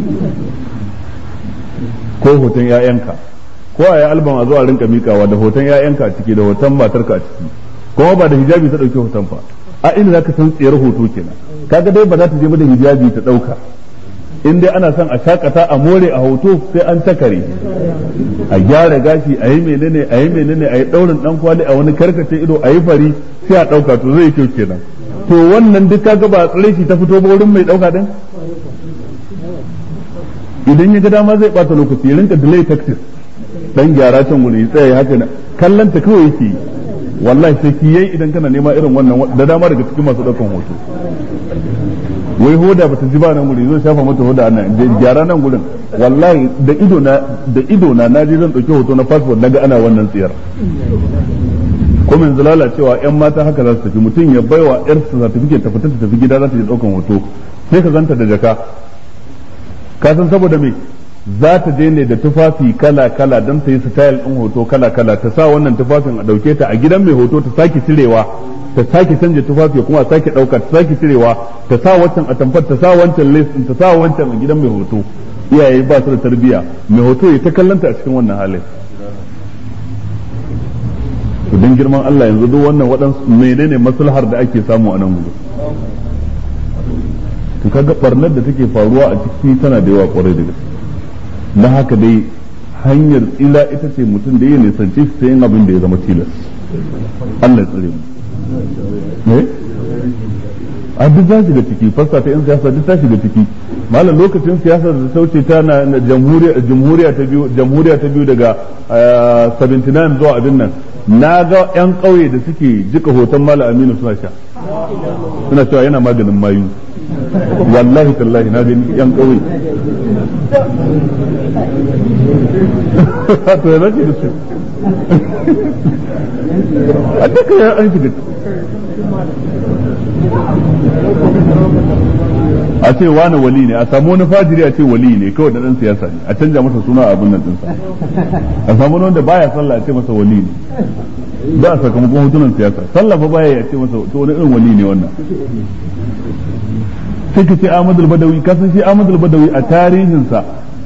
ko hoton 'ya'yanka ko a yi albam a zo a rinka mikawa da hoton 'ya'yanka a ciki da hoton matarka a ciki kuma ba da hijabi ta dauki hoton fa a inda zaka san tsayar hoto kenan kaga dai ba za ta je ba da hijabi ta dauka in dai ana son a shakata a more a hoto sai an takare a gyara gashi a yi menene a yi menene a yi daurin dan kwali a wani karkace ido a yi fari sai a dauka to zai kyau kenan to wannan duk kaga ba tsare shi ta fito ba wurin mai dauka din idan ya ga dama zai bata lokaci ya rinka delay taxis dan gyara can wuri tsaye haka na kallon ta kawai yake wallahi sai ki yayi idan kana nema irin wannan da dama daga cikin masu daukan hoto wai hoda bata ji ba nan guri zai shafa mata hoda nan gyara nan gurin wallahi da ido na da ido na naje zan dauki hoto na passport naga ana wannan tsiyar kuma yanzu lalacewa yan mata haka za su tafi mutum ya baiwa yar su certificate ta fita ta tafi gida za ta je daukan hoto sai ka zanta da jaka ka san saboda me za ta je ne da tufafi kala kala don ta yi style din hoto kala kala ta sa wannan tufafin a dauke ta a gidan mai hoto ta sake cirewa ta sake canja tufafi kuma a sake dauka ta sake cirewa ta sa wancan a tamfar ta sa wancan lace ta sa wancan a gidan mai hoto iyaye ba su da tarbiya mai hoto ya ta kallanta a cikin wannan halin to dan girman Allah yanzu duk wannan waɗansu menene maslahar da ake samu a nan gudu to kaga barnar da take faruwa a ciki tana da yawa kwarai da gaske na haka dai hanyar tsila ita ce mutum da ya nisance shi sai yin abin da ya zama tilas Allah ya tsare mu eh a duk za shiga ciki fasta ta yan siyasa duk ta shiga ciki malam lokacin siyasa da ta wuce ta na jamhuriya jamhuriya ta biyu jamhuriya ta biyu daga saba'in da tisa zuwa abin nan na ga yan kauye da suke jika hoton malam Aminu suna sha suna cewa yana maganin mayu wallahi tallahi na gani yan kauye to ya zaki da su a duka ya an shiga a ce wani wali ne a samu wani fajiri a ce wali ne kawai da dan siyasa ne a canja masa suna abin nan dinsa a samu wanda baya sallah a ce masa wali ne ba a sakamakon hotunan siyasa sallah fa baya ya ce masa to wani irin wali ne wannan sai ka ce Ahmad al-Badawi ka san shi Ahmad al-Badawi a tarihinsa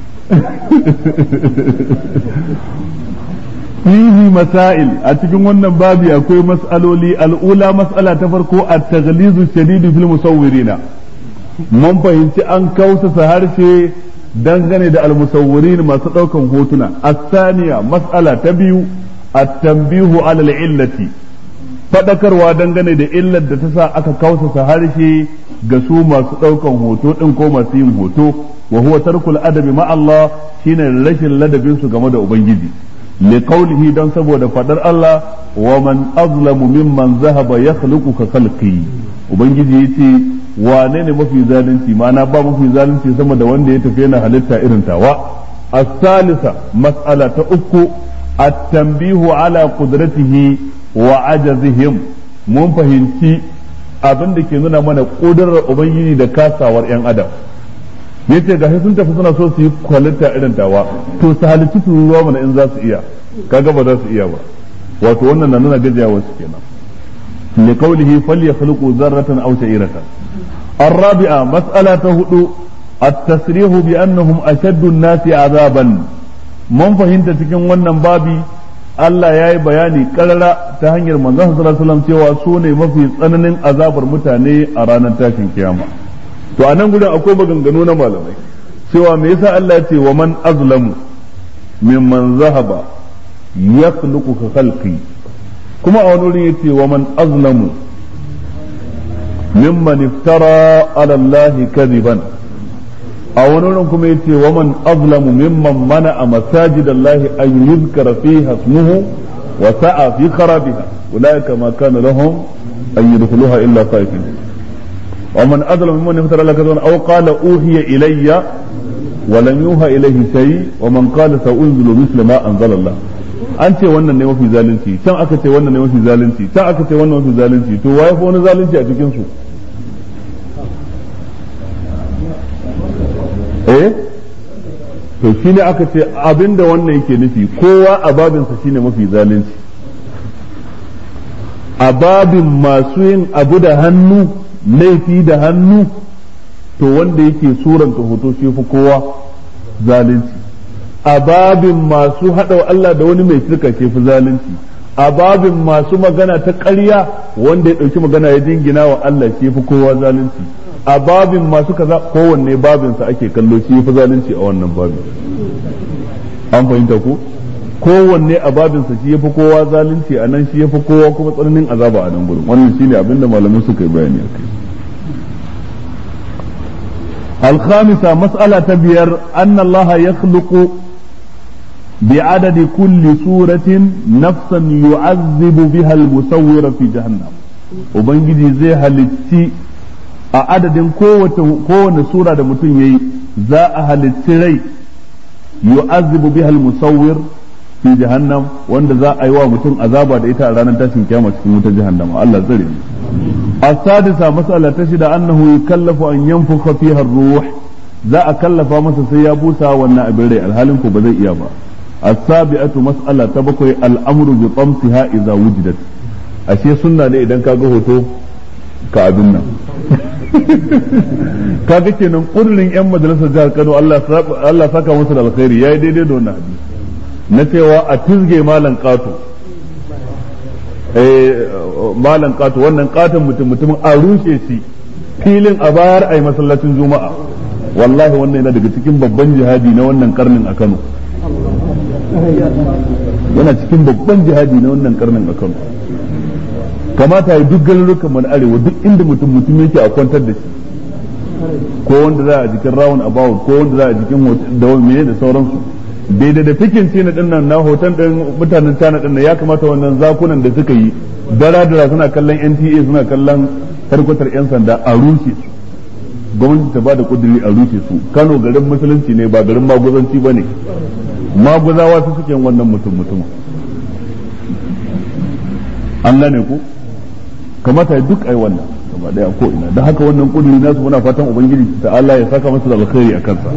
fihi masail a cikin wannan babi akwai mas'aloli al'ula mas'ala ta farko at-taghlizu shadidu fil musawwirina mun fahimci an kausasa harshe dangane da al-musawwirin masu daukan hotuna as-saniya mas'ala ta biyu at-tanbihu ala al-illati fadakarwa dangane da illar da ta sa aka kausasa harshe ga su masu daukan hoto din ko masu yin hoto wa huwa tarkul adabi ma Allah shine rashin ladabin su game da ubangiji li qawlihi dan saboda fadar Allah wa man azlamu mimman zahaba yakhluqu ka khalqi ubangiji yace wane ne mafi zalunci ma'ana ba mafi zalunci sama da wanda ya tafi yana halitta irin tawa as-salisa mas'ala ta uku at-tanbihu ala qudratihi wa ajazihim mun fahimci abin da ke nuna mana kudurar ubangiji da kasawar yan adam yace ga sun tafi suna so su yi kwalita irin tawa to su halitta su ruwa mana in za su iya kaga ba za su iya ba wato wannan na nuna gajiyawa su kenan li qawlihi falyakhluqu zarratan aw sha'iratan الرابعة مسألة هدو التصريح بأنهم أشد الناس عذابا من فهمت cikin wannan babi Allah ya yi bayani karara ta hanyar manzon sallallahu alaihi wasallam cewa su ne mafi tsananin azabar mutane a ranar tashin kiyama to a nan gudan akwai maganganu na malamai cewa me yasa Allah ya ce wa man azlamu mimman zahaba yakhluqu ka khalqi kuma a wani wurin yace wa man azlamu mimman iftara ala Allah kadiban a wani wurin kuma yace wa man azlamu mimman mana'a masajid Allah an yuzkara fiha ismuhu wa sa'a fi kharabiha ulaika ma kana lahum an yadkhuluha illa khaifin wa man azlamu mimman iftara ala kadiban aw qala uhiya ilayya wa lam yuha ilayhi shay wa man qala sa'unzilu mithla ma anzala Allah an ce wannan ne mafi zalunci can aka ce wannan ne mafi zalunci can aka ce wannan mafi zalunci to waye fa wani zalunci a cikin su eh to shine aka ce abinda wannan yake nufi kowa a babinsa shine mafi zalunci a babin masu yin abu da hannu laifi da hannu to wanda yake suranta hoto shi fi kowa zalunci a babin masu haɗa Allah da wani mai shirka shi fi zalunci a babin masu magana ta ƙarya wanda ya ɗauki magana ya jingina wa Allah shi fi kowa zalunci a babin masu kaza kowanne babinsa ake kallo shi fi zalunci a wannan babin an fahimta ko kowanne a babinsa shi yafi kowa zalunci a nan shi yafi kowa kuma tsananin azaba a nan gurin wannan shine abinda malamai suka yi bayani akai الخامسة مسألة تبير أن الله يخلق بعدد كل سورة نفسا يعذب بها المصور في جهنم وبنجي زي هالتي عدد قوة قوة سورة متن يي ذا هالتي يعذب بها المصور في جهنم وان ذا أيوا متن عذاب ديتا رانا تاسين كيامة في جهنم الله زري السادسة مسألة تشهد أنه يكلف أن ينفخ فيها الروح ذا أكلف مسا سيابوسا والنائب الرئي الهالم كبذي إيابا السابعة مسألة تبقى الأمر بطمسها إذا وجدت أشياء سنة لي إذن كاقه تو كأبنا kaga kenan kullun yan majalisar jihar Kano Allah Allah saka musu da alkhairi yayi daidai da wannan hadisi na cewa a tizge malan kato eh malan kato wannan katon mutum mutumin a rushe shi filin a bayar ai masallacin juma'a wallahi wannan yana daga cikin babban jihadi na wannan karnin a Kano yana cikin babban jihadi na wannan karnin a Kano kamata ya duk garurukan man arewa duk inda mutum mutum yake a kwantar da shi ko wanda za a jikin rawun about ko wanda za a jikin da wani da sauransu daidai da fikin ce na dinnan na hoton din mutanen China dinnan ya kamata wannan zakunan da suka yi dara-dara suna kallon N T A suna kallon harkotar yan sanda a rushe su gwamnati ta ba da kudiri a rushe su Kano garin musulunci ne ba garin maguzanci ba ne maguzawa su suke wannan mutum mutum an gane ku kamata ya duk ai wannan gaba daya ko ina da haka wannan kudiri nasu muna fatan ubangiji ta Allah ya saka masa da alkhairi a kansa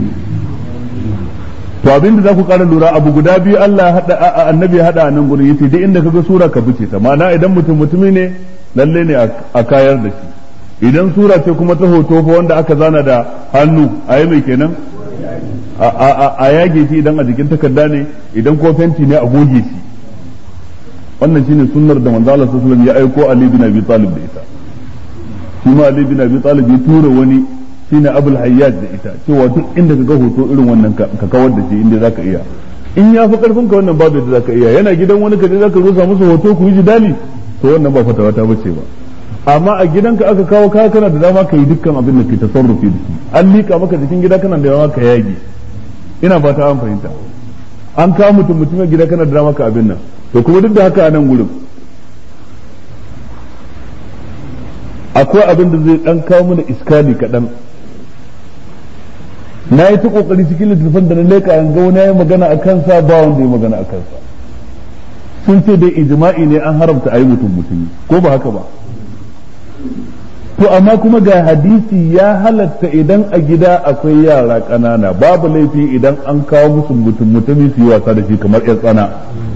to abinda za ku ƙara lura abu guda biyu Allah hada annabi ya hada a nan gurin yace duk inda kaga sura ka bice ta ma'ana idan mutum mutumi ne lalle ne a kayar da shi idan sura ce kuma ta hoto fa wanda aka zana da hannu a yi mai kenan a yage shi idan a jikin takarda ne idan ko fenti ne a goge shi wannan shine sunnar da manzo Allah sallallahu alaihi wasallam ya aiko Ali bin Abi Talib da ita shi ma Ali bin Abi Talib ya tura wani shine Abul Hayyaj da ita cewa duk inda ka ga hoto irin wannan ka kawar da shi inda zaka iya in ya fi karfin ka wannan babu da zaka iya yana gidan wani ka je zaka rusa musu hoto ku yi jidali to wannan ba fatawa ta bace ba amma a gidanka aka kawo kaya kana da dama ka yi dukkan abin da ke tasarrufi da shi an lika maka cikin gida kana da dama ka yage ina fata an fahimta an kawo mutum mutumin gida kana da dama ka abin nan to kuma duk da haka a nan gurin akwai abin da zai dan kawo mana iskali kaɗan na yi ta kokari cikin littattafan da na leka an ga wani ya yi magana a kansa ba wanda ya magana a kansa sun ce dai ijma'i ne an haramta a yi mutum mutumi ko ba haka ba to amma kuma ga hadisi ya halatta idan a gida akwai yara ƙanana babu laifi idan an kawo musu mutum mutumi su yi wasa da shi kamar yan tsana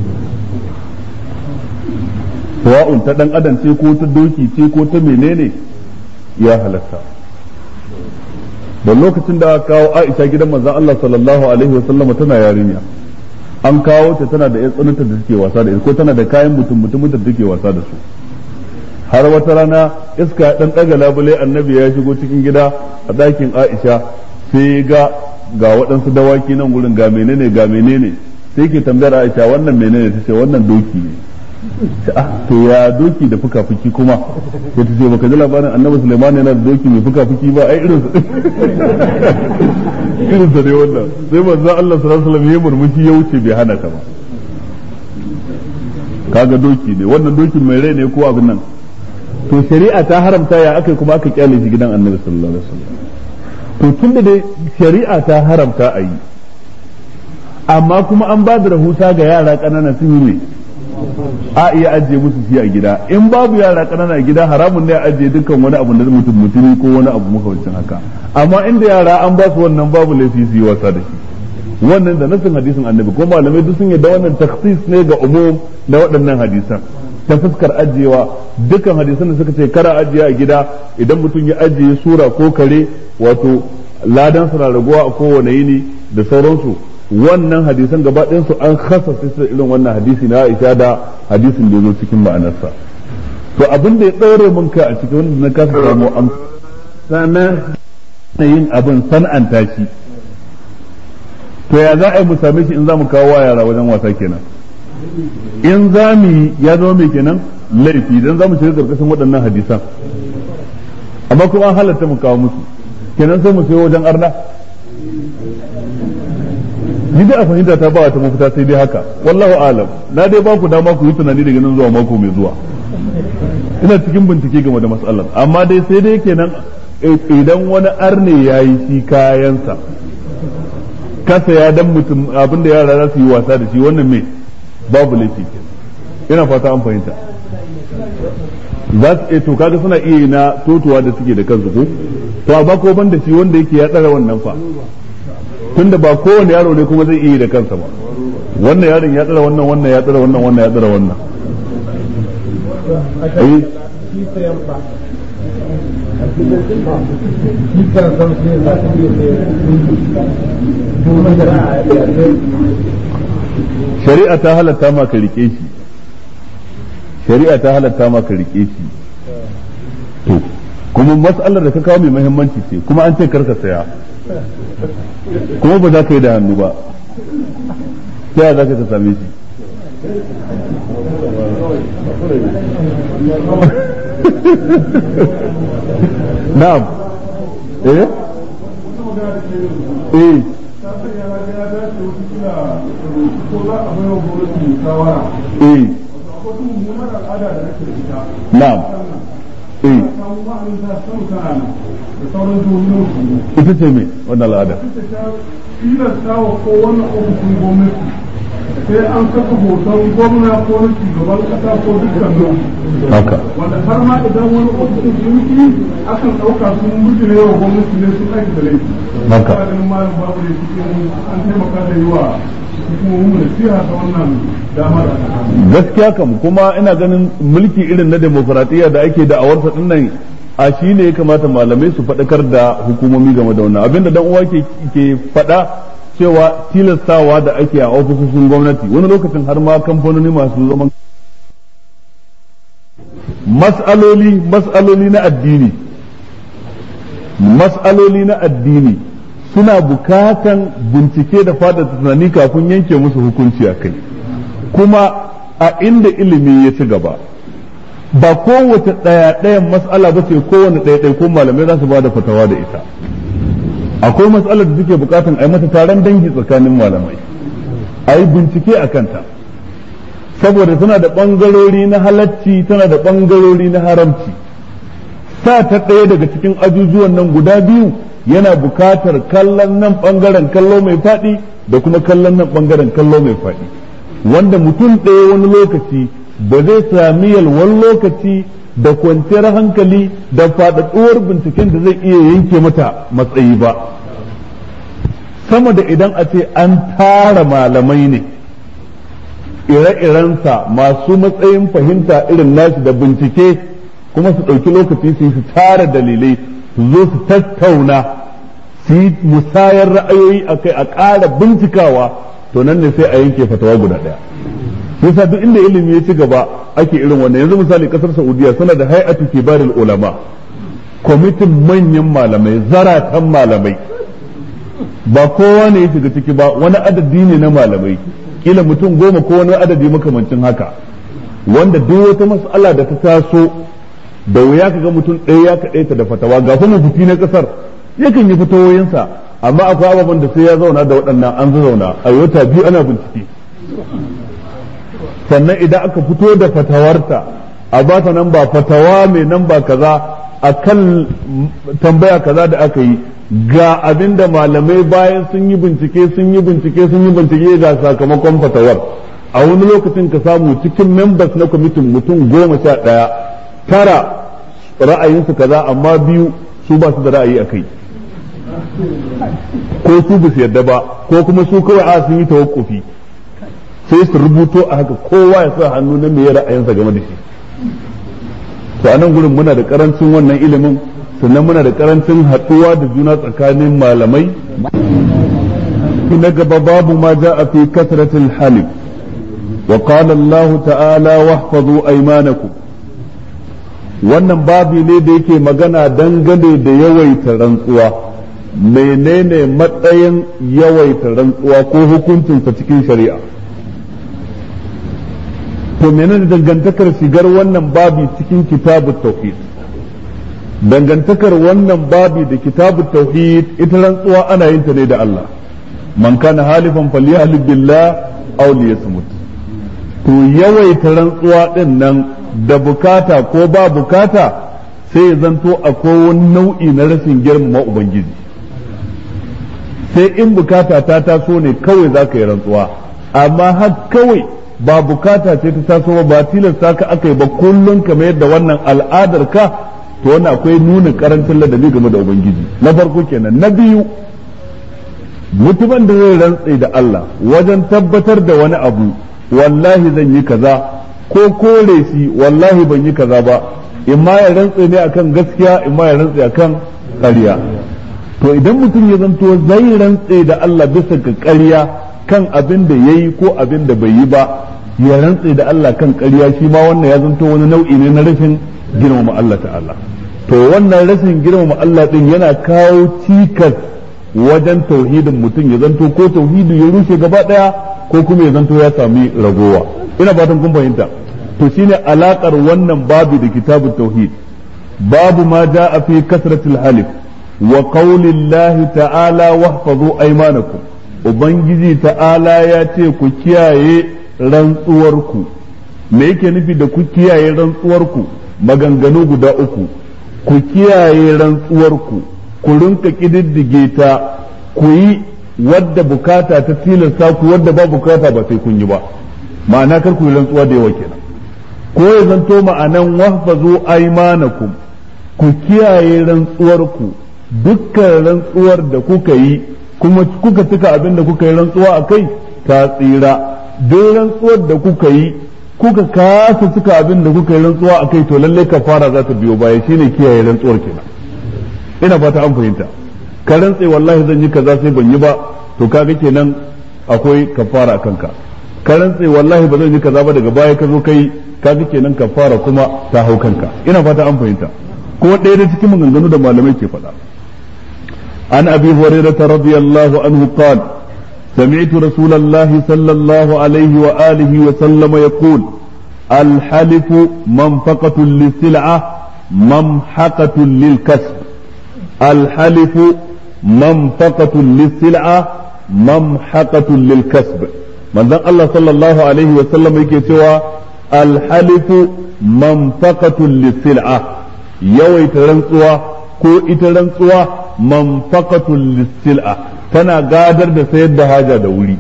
sawa'un ta dan adam ce ko ta doki ce ko ta menene ya halatta don lokacin da kawo Aisha gidan manzon Allah sallallahu alaihi wa sallama tana yarinya an kawo ta tana da yan tsananta da take wasa da ko tana da kayan mutum mutumin da take wasa da su har wata rana iska ya dan daga labule annabi ya shigo cikin gida a dakin Aisha sai ga ga waɗansu dawaki nan gurin ga menene ga menene sai ke tambayar Aisha wannan menene tace wannan doki ne to ya doki da fuka-fuki kuma sai ta ce baka ji labarin annabi Sulaiman yana da doki mai fuka-fuki ba ai irin irin sa ne wannan sai manzo Allah sallallahu alaihi wasallam ya murmushi ya wuce bai hana ta ba kaga doki ne wannan dokin mai rai ne ko abin nan to shari'a ta haramta ya akai kuma aka kyale shi gidan annabi sallallahu alaihi wasallam to tunda dai shari'a ta haramta a yi amma kuma an ba da rahusa ga yara ƙanana sun yi ne a iya ajiye musu shi a gida in babu yara ƙanana a gida haramun ne a ajiye dukkan wani abu da mutum mutumi ko wani abu makamancin haka amma inda yara an ba su wannan babu laifi su yi wasa da shi wannan da nasin hadisin annabi ko malamai duk sun yadda wannan takhsis ne ga umum na waɗannan hadisan ta fuskar ajiyewa dukkan hadisan da suka ce kara ajiye a gida idan mutum ya ajiye sura ko kare wato ladan su na raguwa a kowane yini da sauransu wannan hadisan gaba ɗayan su an khasasa su irin wannan hadisi na Aisha da hadisin da ya zo cikin ma'anarsa to abin da ya ɗaure mun kai a cikin wanda na kasa samu am sanan yin abin san'anta shi to ya za a yi mu same shi in za mu kawo wa yara wajen wasa kenan in za mu yi ya zama mai kenan laifi dan za mu shiga karkashin waɗannan hadisan amma kuma an halatta mu kawo musu kenan sai mu sayo wajen arna ni dai a fahimta ta ba ta mafita sai dai haka wallahu alam na dai ba ku dama ku yi tunani daga nan zuwa mako mai zuwa ina cikin bincike game da matsalar amma dai sai dai kenan idan wani arne ya yi shi kayansa kasa ya dan mutum abinda yara za su yi wasa da shi wannan mai babu laifi ina fata an fahimta za su iya to kaga suna iya yi na totuwa da suke da kansu ko to amma ko ban da shi wanda yake ya tsara wannan fa tunda ba kowane yaro ne kuma zai iya yi da kansa ba wannan yaron ya tsara wannan wannan ya tsara wannan wannan ya tsara wannan shari'a ta halatta ma ka rike shi shari'a ta halatta ma ka rike shi to kuma mas'alar da ka kawo mai muhimmanci ce kuma an ce karka saya kuma ba za ka yi da hannu ba sai za ka ka same shi na'am eh eh eh na'am eh ita ce me wannan al'ada sai an saka hoton gwamna ko na shugaban kasa ko dukkan haka wanda har ma idan wani ofishin ciniki akan ɗauka sun mutune wa gwamnati ne sun aiki da laifi haka ganin malam babu da cikin an taimaka da yi wa hukumomin da siya ta wannan dama da gaskiya kam kuma ina ganin mulki irin na demokradiyya da ake da awarsa din nan a shi ne ya kamata malamai su faɗakar da hukumomi game da wannan abinda dan uwa ke ke faɗa cewa tilastawa da ake a ofisoshin gwamnati wani lokacin har ma kamfanoni masu zaman mas'aloli mas'aloli na addini mas'aloli na addini suna bukatan bincike da fada tunani kafin yanke musu hukunci a kai kuma a inda ilimi ya ci gaba ba kowace ɗaya ɗayan mas'ala ba ce kowane ɗaya ɗaya ko malamai za su ba da fatawa da ita akwai matsalar da suke bukatan a yi mata taron dangi tsakanin malamai a yi bincike a kanta saboda tana da ɓangarori na halacci tana da ɓangarori na haramci sa ta ɗaya daga cikin ajujuwan nan guda biyu yana bukatar kallon nan ɓangaren kallo mai faɗi da kuma kallon nan ɓangaren kallo mai faɗi wanda mutum ɗaya wani lokaci ba zai sami yalwar lokaci da kwanciyar hankali da faɗaɗuwar binciken da zai iya yanke mata matsayi ba sama da idan a ce an tara malamai ne ire-irensa masu matsayin fahimta irin nashi da bincike kuma su ɗauki lokaci su su tara dalilai su zo su tattauna su yi musayar ra'ayoyi a kai a ƙara bincikawa to nan ne sai a yanke fatawa guda ɗaya yasa duk inda ilimi ya ci gaba ake irin wannan yanzu misali kasar Saudiya suna da hay'atu kibarul ulama kwamitin manyan malamai zaratan malamai ba kowa ne ya shiga ciki ba wani adadi ne na malamai kila mutum goma ko wani adadi makamancin haka wanda duk wata mas'ala da ta taso da wuya kaga mutum ɗaya ya kaɗaita da fatawa ga kuma mufti na kasar yakan yi fatawoyinsa amma akwai ababen da sai ya zauna da waɗannan an zauna a wata biyu ana bincike sannan idan aka fito da fatawarta a ba ta nan ba fatawa mai nan ba kaza a kan tambaya kaza da aka yi ga abinda malamai bayan sun yi bincike sun yi bincike sun yi bincike ga sakamakon fatawar a wani lokacin ka samu cikin members na kwamitin mutum goma sha ɗaya tara ra'ayinsu kaza amma biyu su ba su da ra'ayi a kai ko su ba su yadda ba ko kuma su kawai a sun yi tawakkufi sai su rubuto a haka kowa ya sa hannu na mai ra'ayinsa game da shi. to a nan gurin muna da karancin wannan ilimin, sannan muna da karancin haɗuwa da juna tsakanin malamai. na gaba babu ma ja'a fi kasratil halif wa qala Allah ta'ala wahfazu aymanakum. wannan babi ne da yake magana dangane da yawaita rantsuwa. menene matsayin yawaita rantsuwa ko hukuncinsa cikin shari'a? to menene dangantakar shigar wannan babi cikin kitabut tauhid? dangantakar wannan babi da kitabut tauhid, ita rantsuwa ana yin ta ne da Allah. man kana halifan falyahlib billah aw liyasmut. to yawaita rantsuwa din nan da bukata ko ba bukata sai ya zanto akwai wani nau'i na rashin girmama ubangiji. sai in bukata ta taso ne kawai za ka yi rantsuwa, amma har kawai ba bukata ce ta taso ba tilasta ka aka yi ba kullum kamar yadda wannan al'adar ka, to wannan akwai nuna karancin ladabi game da ubangiji. na farko kenan. na biyu, mutumin da zai rantse da Allah wajen tabbatar da wani abu, wallahi zan yi kaza, ko kore shi wallahi ban yi kaza ba, in ma ya rantse ne akan gaskiya in ma ya rantse akan ƙarya. to idan mutum ya zanto zai rantse da Allah bisa ga ƙarya kan abin da yayi ko abin da bai yi ba, ya rantse da Allah kan ƙarya, shi ma wannan ya zanto wani nau'i ne na rashin girmama Allah ta'ala. to wannan rashin girmama Allah din yana kawo cikas wajen tauhidin mutum, ya zanto ko tauhidi ya rushe gaba daya ko kuma ya zanto ya sami ragowa. ina fatan kun fahimta. to shine alakar wannan babu da kitabut tauhid. babu ma jaa fi kasratil halif wa qaulillahi ta'ala wahfazu aymanakum. ubangiji ta'ala ya ce ku kiyaye rantsuwarku. me yake nufi da ku kiyaye rantsuwarku? maganganu guda uku. ku kiyaye rantsuwarku, ku rinka kididdige ta, ku yi wadda bukata ta tilasta ku, wadda ba bukata ba sai kun yi ba. ma'ana kar ku yi rantsuwa da yawa kenan. ko ya zanto ma'anan wahfazu aymanakum, ku kiyaye rantsuwarku. dukkan rantsuwar da kuka yi kuma kuka cika abin da kuka yi rantsuwa a kai ta tsira. duk rantsuwar da kuka yi kuka kasa cika abin da kuka yi rantsuwa a kai, to lalle kafara za ta biyo baya, shine kiyaye rantsuwar kenan. ina fata an fahimta. ka rantse wallahi zan yi kaza sai ban yi ba, to kaga kenan akwai kafara a kanka. ka rantse wallahi ba zan yi kaza ba, daga baya ka zo kai, kaga kenan kafara kuma ta hau kanka. ina fata an fahimta. ko ɗaya da cikin maganganu da malamai ke faɗa. an abi hurairah radiyallahu anhu qala سمعت رسول الله صلى الله عليه وآله وسلم يقول الحلف منفقة للسلعة ممحقة للكسب. الحلف منفقة للسلعة ممحقة للكسب. من ذا الله صلى الله عليه وسلم يكتوى الحلف منفقة للسلعة. يويت رنسوة كو إترنسوة منفقة للسلعة، tana gadar da sayar da haja da wuri.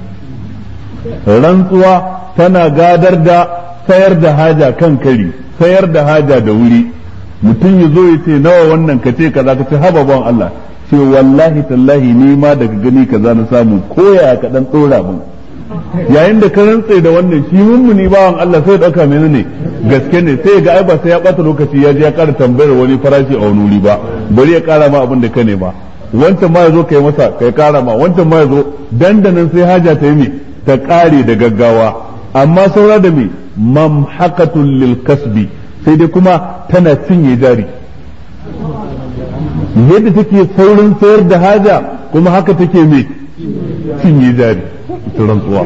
rantsuwa tana gadar da sayar da haja kan kari, sayar da haja da wuri. mutum ya zo ya ce nawa wannan, ka ce kaza, ka ce haba ban Allah, ce wallahi tallahi ni ma daga gani kaza na samu, koya ka dan dora mun. yayin da ka rantse da wannan, shi mummuni bawan Allah sai ya dauka menene gaske ne, sai ga ai ba sai ya bata lokaci ya je ya ƙara tambayar wani farashi a wani wuri ba, bari ya ƙara ma abin da ka nema. wancan ma ya zo kai masa kai kara ma, wancan ma ya zo, dandanan sai haja ta yi me ta kare da gaggawa. amma saura da me mamhaqatul lil kasbi, sai dai kuma tana cinye jari. yadda take saurin sayar da haja kuma haka take me cinye jari. ita rantsuwa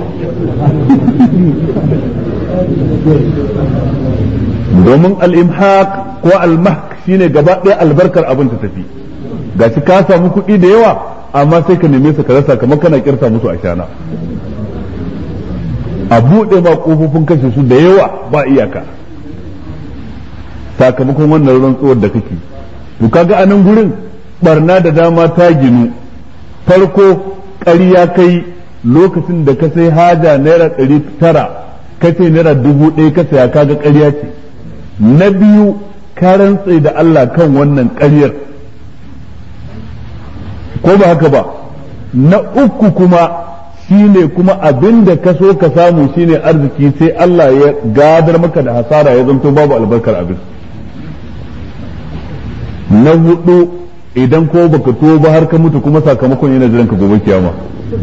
domin al-imhaq ko al-mahk shine gaba ɗaya albarkar abin ta tafi. ga shi ka samu kuɗi da yawa amma sai ka neme su ka rasa, kamar kana kirta musu a shana. a buɗe ma ƙofofin kashe su da yawa ba iyaka sakamakon wannan rantsuwar da kake. to kaga a nan gurin barna da dama ta ginu. farko ƙarya kai lokacin da ka sai haja naira ɗari tara ka ce naira dubu ɗaya ka saya, kaga ƙarya ce. na biyu ka rantse da Allah kan wannan ƙaryar, ko ba haka ba. Na uku kuma shine kuma abin da ka so ka samu shine arziki sai Allah ya gadar maka da hasara ya zanto babu albarkar abin. Na hudu idan ko baka to ba har ka mutu kuma sakamakon yana jiran ka gobe kiyama,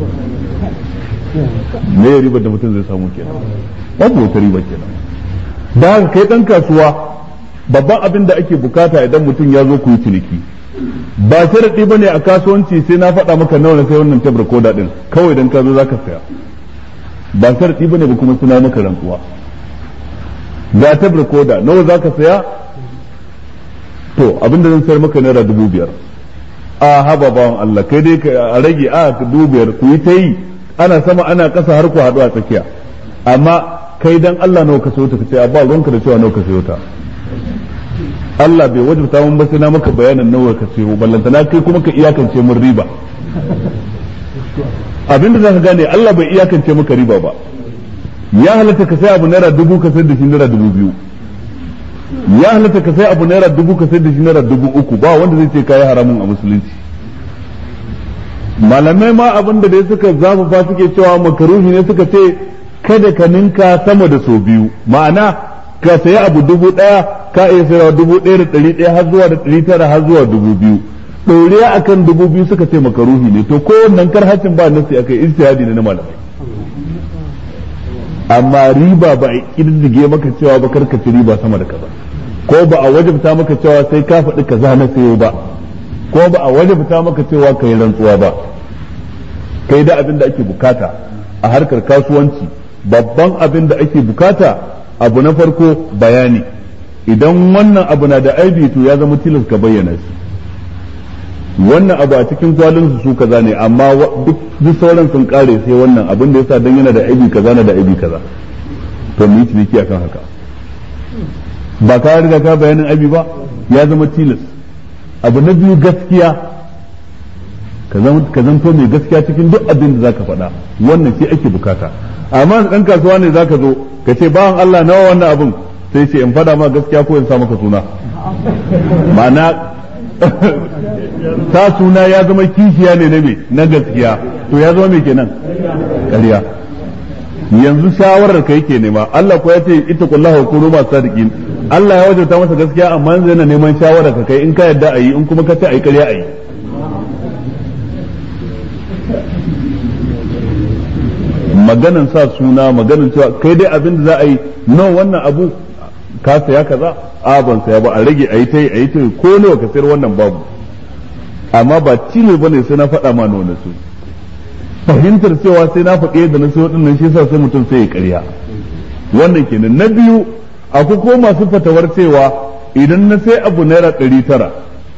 me ribar da mutum zai samu kenan? babu wata riba kenan. da haka kai dan kasuwa babban abin da ake bukata idan mutum ya zo ku yi ciniki ba sharadi bane a kasuwanci sai na faɗa maka nawa na sai wannan tabar koda din kawai dan ka zo zaka saya, ba sharadi bane ba kuma suna maka rantsuwa ga tabar koda nawa zaka saya, to abin da zan sayar maka naira dubu biyar, a haba bawan Allah kai dai a rage a dubu biyar ku yi ta yi ana sama ana ƙasa har ku haɗu a tsakiya, amma kai dan Allah nawa ka sayo ta kace a ba ruwanka da cewa nawa ka sayo ta. Allah bai wajibta mun ba sai na maka bayanin nawa ka sayo, ballanta na kai kuma ka iyakance mun riba. Abinda zaka gane Allah bai iyakance maka riba ba. Ya halatta ka sai abu naira dubu ka sayar da shi naira dubu biyu. Ya halatta ka sai abu naira dubu ka sayar da shi naira dubu uku, ba wanda zai ce kai haramun a musulunci. Malamai ma abinda dai suka zafafa suke cewa makaruhi ne, suka ce kada ka ninka sama da sau biyu, ma'ana ka sayi abu dubu ɗaya ka iya sayarwa dubu ɗaya da ɗari ɗaya har zuwa da ɗari tara har zuwa dubu biyu, ɗoriya akan dubu biyu suka ce makaruhi ne, to ko wannan karhacin ba nasi akai ijtihadi ne na malamai. Amma riba ba a kididdige maka cewa ba karka ci riba sama da kaza, ko ba a wajibta maka cewa sai ka faɗi kaza na sayo ba, ko ba a wajibta maka cewa ka yi rantsuwa ba. Kai da abin da ake bukata a harkar kasuwanci, babban abin da ake bukata abu na farko bayani. Idan wannan abu na da aibi to ya zama tilas ka bayyana shi. Wannan abu a cikin kwalin su su kaza ne, amma duk duk sauran sun kare sai wannan abin da yasa dan yana da aibi kaza na da aibi kaza, to mu yi ciniki akan haka. Ba ka riga ka bayanin aibi ba, ya zama tilas. Abu na biyu gaskiya, ka zanto mai gaskiya cikin duk abin da zaka faɗa, wannan shi ake bukata. Amma dan kasuwa ne zaka zo ka ce bawan Allah nawa wannan abin, sai ce in faɗa ma gaskiya ko in sa maka suna, ma'ana sa suna ya zama kishiya ne na me na gaskiya, to ya zama me kenan ƙarya. Yanzu shawarar ka yake nema, Allah ko ya ce ittaqullaha wa kunu ma sadiqin. Allah ya wajabta masa gaskiya amma yanzu yana neman shawarar ka kai, in ka yadda ayi, in kuma ka ce ayi ƙarya ayi. Maganan sa suna, maganan cewa kai dai abin da za a yi nawa wannan abu ka saya kaza, a ban saya ba, a rage a yi ta yi a yi ta yi ko nawa ka sayar wannan babu, amma ba cile ba ne sai na faɗa ma nawa na su. Fahimtar cewa sai na faɗi yadda na sayo ɗin nan shi yasa sai mutum sai ya ƙarya. Wannan kenan. Na biyu akwai ko masu fatawar cewa idan na sai abu naira ɗari tara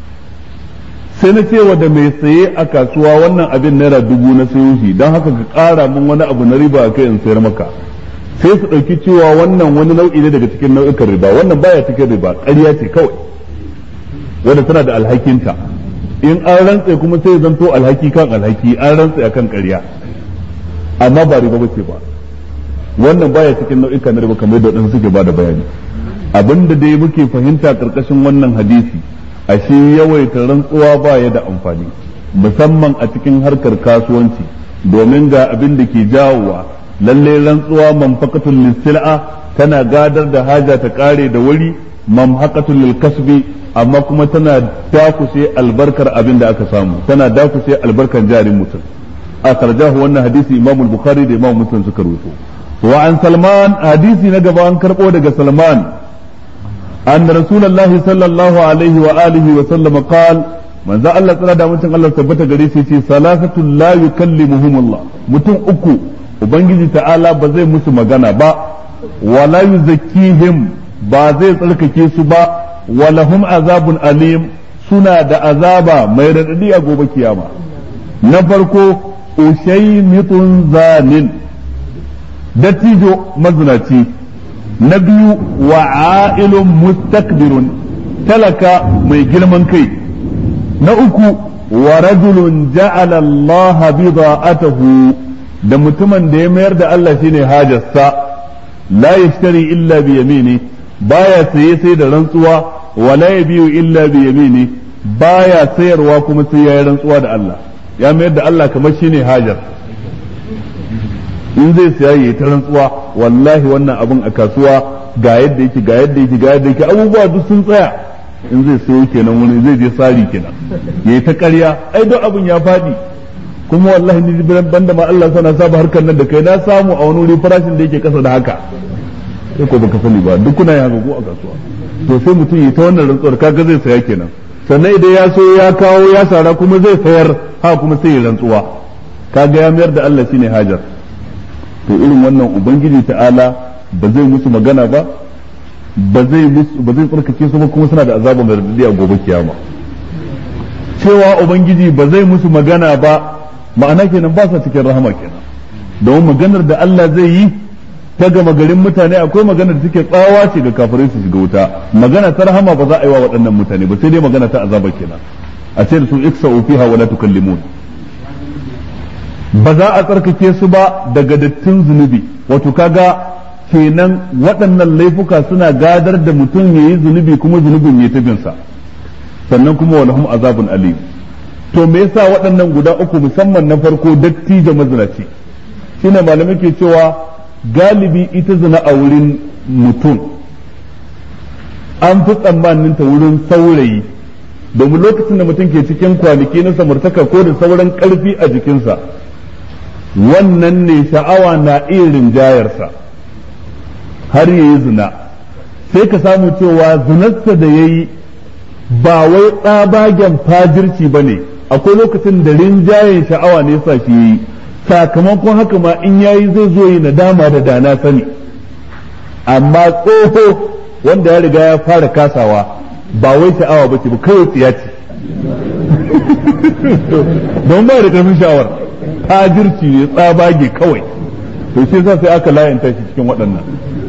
sai na cewa da mai saye a kasuwa wannan abin naira dubu na sayo shi, don haka ka ƙara min wani abu na riba a kai in sayar maka, sai su ɗauki cewa wannan wani nau'i ne daga cikin nau'ikan riba. Wannan baya cikin riba, ƙarya ce kawai wanda tana da alhakinta. In an rantse kuma sai zanto alhaki kan alhaki, an rantse akan ƙarya, amma ba riba bace ba. Wannan baya cikin nau'ikan riba kamar yadda wadansu suke ba da bayani. Abinda dai muke fahimta karkashin wannan hadisi, ashe yawaita rantsuwa ba ya da amfani, musamman a cikin harkar kasuwanci, domin ga abin da ke jawowa. Lalle rantsuwa manfaqatul lisil'a, tana gadar da haja ta kare da wuri, mamhaqatul lil kasbi, amma kuma tana dakushe albarkar abin da aka samu, tana dakushe albarkar jarin mutum. Akhrajahu wannan hadisi Imam al-Bukhari da Imam Muslim suka rawaito. Wa an Salman, hadisi na gaba an karbo daga Salman, أن رسول الله صلى الله عليه وآله وسلم قال من ذا الله تعالى دامتن الله ثبت قريسي ثلاثة لا يكلمهم الله متن أكو وبنجي تعالى بزي مسو مغانا با ولا يزكيهم بازي تلك كيسو با ولهم عذاب أليم سنة دا عذابا ما يرددي أقو بكياما نفركو أشيمط زان دتيجو مزناتي na biyu wa a'ilun mustakbirun, talaka mai girman kai. Na uku wa rajulun ja'ala Allah bida'atahu, da mutumin da ya mayar da Allah shine hajarsa, la yashtari illa bi yamini, baya saye sai da rantsuwa, wa la yabiu illa bi yamini, baya sayarwa kuma sai yayi rantsuwa da Allah. ya mayar da Allah kamar shine hajar in zai siya yayi ta rantsuwa wallahi wannan abin a kasuwa ga yadda yake ga yadda yake ga yadda yake abubuwa duk sun tsaya in zai sayo kenan wani zai je sari kenan yayi ta ƙarya ai don abin ya faɗi kuma wallahi ni banda ma Allah sana saba harkar nan da kai na samu a wani wuri farashin da yake kasa da haka sai ko baka sani ba duk kuna yin haka ko a kasuwa to sai mutum yi ta wannan rantsuwar kaga zai saya kenan sannan idan ya so ya kawo ya sara kuma zai sayar ha kuma sai ya rantsuwa kaga ya mayar da Allah shine hajar to irin wannan ubangiji ta'ala ba zai musu magana ba ba zai musu ba zai tsarkake su ba kuma suna da azaba mai radadi a gobe kiyama cewa ubangiji ba zai musu magana ba ma'ana kenan ba sa cikin rahama kenan domin maganar da Allah zai yi ta gama garin mutane akwai maganar da take tsawa ce ga kafirai su shiga wuta magana ta rahama ba za a yi wa waɗannan mutane ba sai dai magana ta azaba kenan a ce da su iksa'u fiha wa la tukallimun ba za a tsarkake su ba daga dattin zunubi wato kaga kenan waɗannan laifuka suna gadar da mutum ya yi zunubi kuma zunubin ya ta binsa sannan kuma wa lahum azabun alim to me yasa waɗannan guda uku musamman na farko datti da mazinaci shine malamai ke cewa galibi ita zina a wurin mutum an fi tsammanin ta wurin saurayi domin lokacin da mutum ke cikin kwanaki na samartaka ko da sauran ƙarfi a jikinsa wannan ne sha'awa na iya rinjayarsa har yayi zina sai ka samu cewa zinarsa da yayi ba wai tsabagen fajirci ba ne akwai lokacin da rinjayen sha'awa ne sa shi yi sakamakon haka ma in yayi zai zo yi nadama da dana sani amma tsoho wanda ya riga ya fara kasawa ba wai sha'awa ba ce ba kawai tsiya ce don ba da karfin sha'awar fajirci ne tsabage kawai to shi yasa sai aka layanta shi cikin waɗannan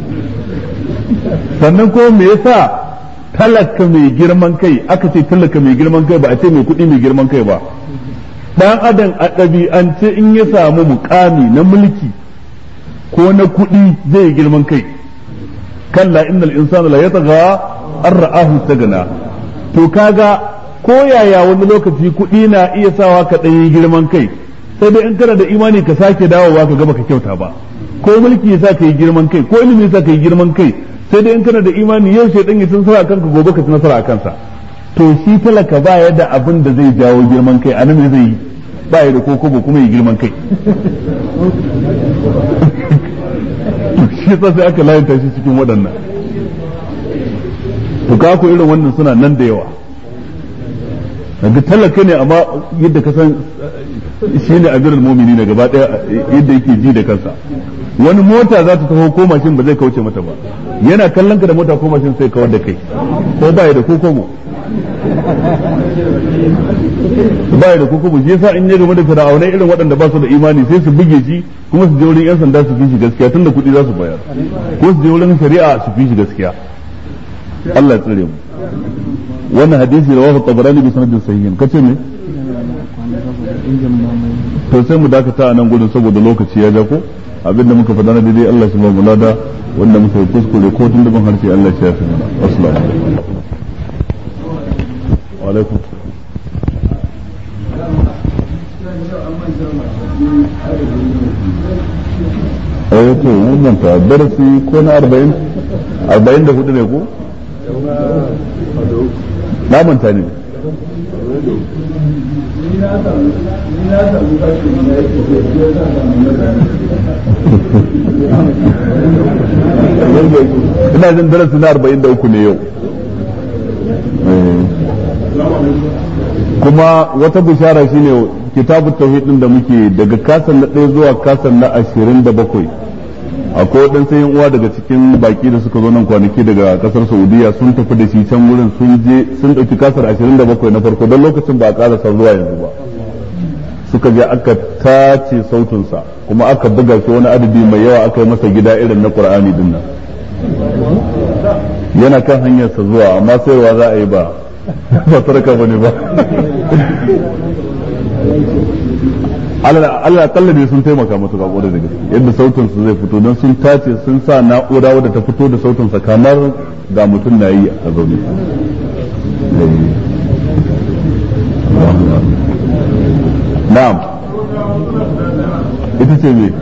sannan ko me yasa talaka mai girman kai aka ce talaka mai girman kai ba a ce mai kuɗi mai girman kai ba dan adam a ɗabi'ance in ya samu mukami na mulki ko na kuɗi zai girman kai kalla innal insana la yatagha an ra'ahu tagana to kaga ko yaya wani lokaci kuɗi na iya sawa ka ɗan yi girman kai sai dai in kana da imani ka sake dawowa ka gaba ka kyauta ba ko mulki yasa ka yi girman kai ko ilimi yasa ka yi girman kai sai dai in kana da imani yau sai dan yi nasara akan ka gobe ka ci nasara akan sa to shi talaka ba ya da abin da zai jawo girman kai anan ne zai yi ba ya da kokobo kuma yi girman kai shi yasa sai aka layanta shi cikin waɗannan to ka ko irin wannan suna nan da yawa daga talaka ne amma yadda ka san shi ne amirul mumini ne gaba daya yadda yake ji da kansa wani mota za ta taho ko mashin ba zai kauce mata ba yana kallon ka da mota ko mashin sai kawar da kai ko baya da kokobo baya da kokobo shi yasa in ya game da fir'aunai irin waɗanda ba su da imani sai su buge shi kuma su je wurin yan sanda su fi shi gaskiya tunda kuɗi za su bayar ko su je wurin shari'a su fi shi gaskiya Allah ya tsare mu wannan hadisi rawahu tabarani bi sanadin sahihin kace me to sai mu dakata a nan gudun saboda lokaci ya ja ko abinda muka faɗa na daidai Allah shi ba mu lada wanda muka yi kuskure ko tun da ban harshe Allah shi ya fi mana assalamu alaikum wa alaikum eh to wannan ta darasi ko na arba'in arba'in da hudu ne ko na manta ne ina jin darasi na arba'in da uku ne yau kuma wata bishara shine kitabut tauhid din da muke daga kasan na ɗaya zuwa kasan na ashirin da bakwai akwai waɗansu yan uwa daga cikin baki da suka zo nan kwanaki daga kasar Saudiya sun tafi da shi can wurin sun je sun ɗauki kasar ashirin da bakwai na farko don lokacin ba a ƙarasa zuwa yanzu ba suka je aka tace sautinsa kuma aka buga shi wani adadi mai yawa aka yi masa gida irin na Qur'ani din nan yana kan hanyarsa zuwa amma sayarwa za a yi ba ba sarka bane ba Allah akalla ne sun taimaka masa ga da gaske yadda sautin su zai fito don sun tace sun sa na'ura wadda ta fito da sautin sa kamar ga mutum na yi a zaune na na'am ita ce me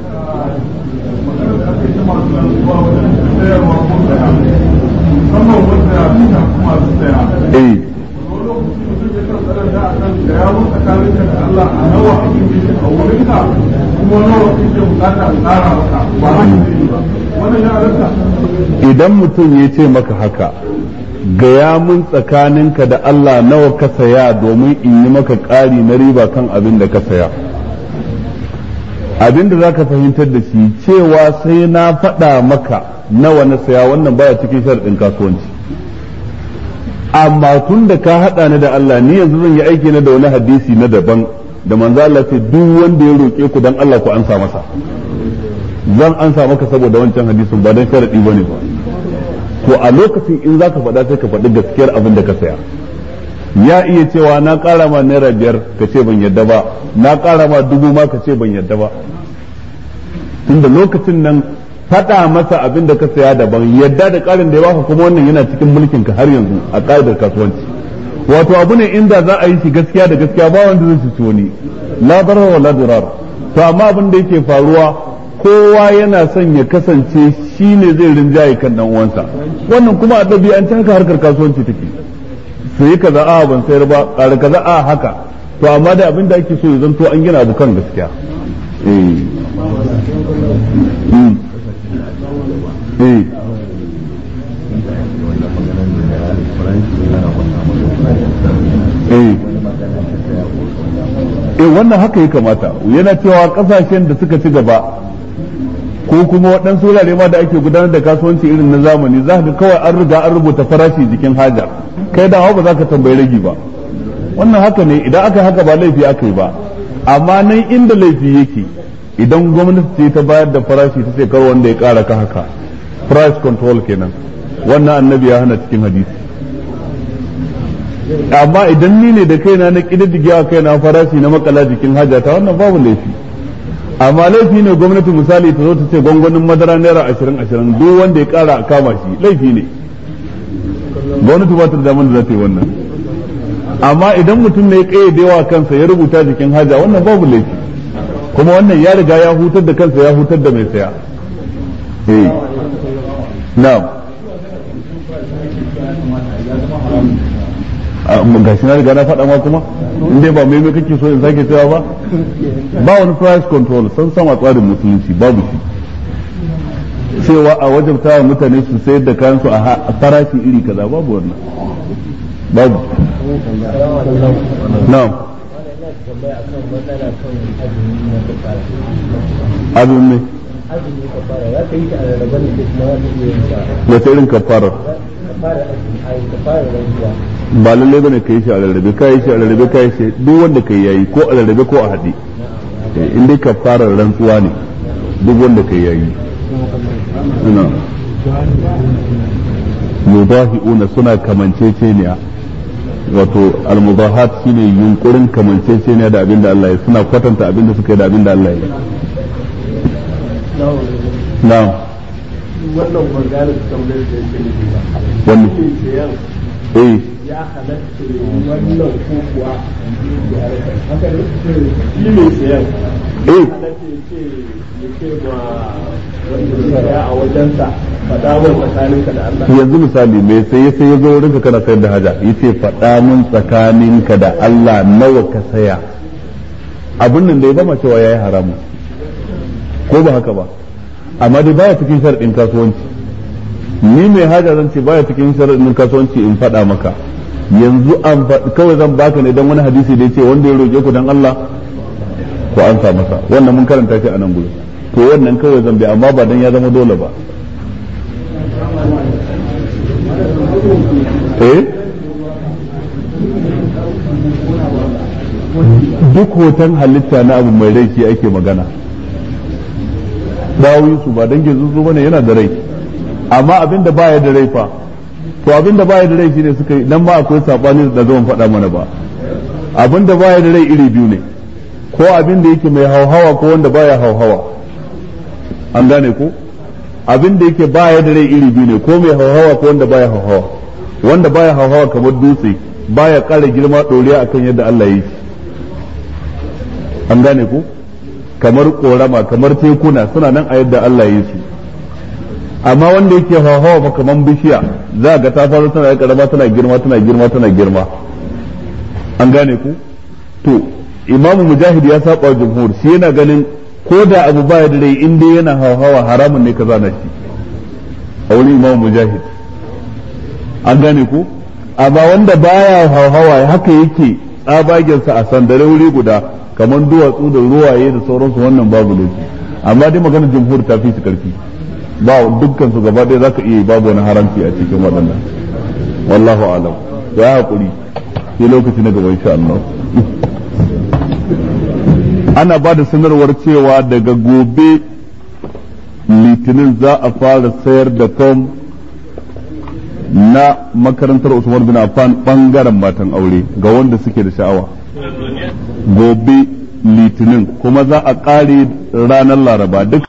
eh idan mutum ya ce maka haka gaya mun tsakaninka da Allah nawa ka saya domin in yi maka ƙari na riba kan abin da ka saya abin da za ka fahimtar da shi cewa sai na faɗa maka nawa na saya wannan baya cikin sharaɗin kasuwanci amma tun da ka haɗa ni da Allah ni yanzu zan yi aiki na da wani hadisi na daban da manzo Allah ce duk wanda ya roƙe ku dan Allah ku ansa masa zan ansa maka saboda wancan hadisin ba dan sharadi bane ba to a lokacin in zaka faɗa sai ka faɗi gaskiyar abin da ka saya ya iya cewa na ƙara ma naira biyar ka ce ban yadda ba na ƙara ma dubu ma ka ce ban yadda ba tunda lokacin nan faɗa masa abin da ka saya daban yadda da ƙarin da ya baka kuma wannan yana cikin mulkin ka har yanzu a ƙa'idar kasuwanci wato abu ne inda za a yi shi gaskiya da gaskiya ba wanda zai ci wani la darar wa la dirar to amma abin da yake faruwa kowa yana son ya kasance shi ne zai rinjaye kan dan uwansa wannan kuma a ɗabi'ance haka harkar kasuwanci take sai kaza a ban sayar ba ƙara kaza a haka to amma da abin da ake so ya zanto an gina abu kan gaskiya eh eh eh wannan haka ya kamata yana cewa kasashen da suka ci gaba ko kuma waɗansu wurare ma da ake gudanar da kasuwanci irin na zamani za ka kawai an riga an rubuta farashi jikin haja kai da ba za ka tambayi ragi ba wannan haka ne idan aka haka ba laifi aka yi ba amma nan inda laifi yake idan gwamnati ce ta bayar da farashi ta ce kar wanda ya ƙara ka haka price control kenan wannan annabi ya hana cikin hadisi amma idan ni ne da kaina na kididdigewa kaina farashi na makala jikin hajjata wannan babu laifi amma laifi ne gwamnati misali ta zo ta ce gwangwanin madara naira ashirin ashirin duk wanda ya kara a kama shi laifi ne gwamnati ba ta da damar da za ta yi wannan amma idan mutum ne ya kayyade wa kansa ya rubuta jikin haja wannan babu laifi kuma wannan ya riga ya hutar da kansa ya hutar da mai saya eh na'am ga shi na riga na faɗa ma kuma in dai ba mai mai kake so in sake cewa ba ba wani price control san sama tsarin musulunci babu shi cewa a wajabta wa mutane su sayar da kayan su a farashi iri kaza babu wannan babu na'am azumi ne wata irin kafarar ba lalle bane ka yi shi a rarrabe ka yi shi a rarrabe ka yi shi duk wanda ka yi yayi ko a rarrabe ko a haɗe in dai ka fara rantsuwa ne duk wanda ka yi yayi ina mudahi'una suna kamanceceniya wato al-mudahat shine yunkurin kamanceceniya da abinda Allah ya suna kwatanta abinda suka yi da abinda Allah ya na'am wannan maganar tambayar da yake ne wannan eh ya halatta wannan ko kuwa haka ne shi ne sayan eh halatta yake yake ma wanda ya a wajensa faɗa mun tsakaninka da Allah yanzu misali me sai ya sai ya zo wurinka kana sayar da haja yace faɗa mun tsakaninka da Allah nawa ka saya abin nan da ya bama cewa yayi haramu ko ba haka ba amma dai baya cikin sharadin kasuwanci ni mai haja zan ce baya cikin sharadin kasuwanci in faɗa maka yanzu an kawai zan baka ne dan wani hadisi da yace wanda ya roƙe ku dan Allah ko an sa masa wannan mun karanta shi a nan gudu to wannan kawai zan bi amma ba dan ya zama dole ba eh duk hoton halitta na abu mai rai shi ake magana dawoyin su ba dangin zuzu bane yana da rai amma abinda baya da rai fa to abinda baya da rai shine suka yi dan ma akwai sabani da zan faɗa mana ba abinda baya da rai iri biyu ne ko abinda yake mai hauhawa ko wanda baya hauhawa an gane ko abinda yake baya da rai iri biyu ne ko mai hauhawa ko wanda baya hauhawa wanda baya hauhawa kamar dutse baya ƙara girma ɗoriya akan yadda Allah ya yi an gane ko kamar korama kamar tekuna suna nan a yadda Allah ya yi su amma wanda yake hawa fa kamar bishiya za ga ta fara tana karama tana girma tana girma tana girma an gane ku to imamu mujahid ya saba jumhur shi yana ganin ko da abu baya da rai in dai yana hawa haramun ne kaza na shi a wurin imamu mujahid an gane ku amma wanda baya hawa haka yake tsabagensa a sandare wuri guda kamar duwatsu da ruwaye da sauransu wannan babu laifi amma dai magana jumhur ta fi su karfi ba dukkan su gaba ɗaya zaka iya babu wani haramci a cikin waɗannan wallahu alam ya hakuri sai lokaci na gaba insha Allah ana ba da sanarwar cewa daga gobe litinin za a fara sayar da fom na makarantar Usman bin Affan bangaren matan aure ga wanda suke da sha'awa gobe litinin kuma za a ƙare ranar laraba duk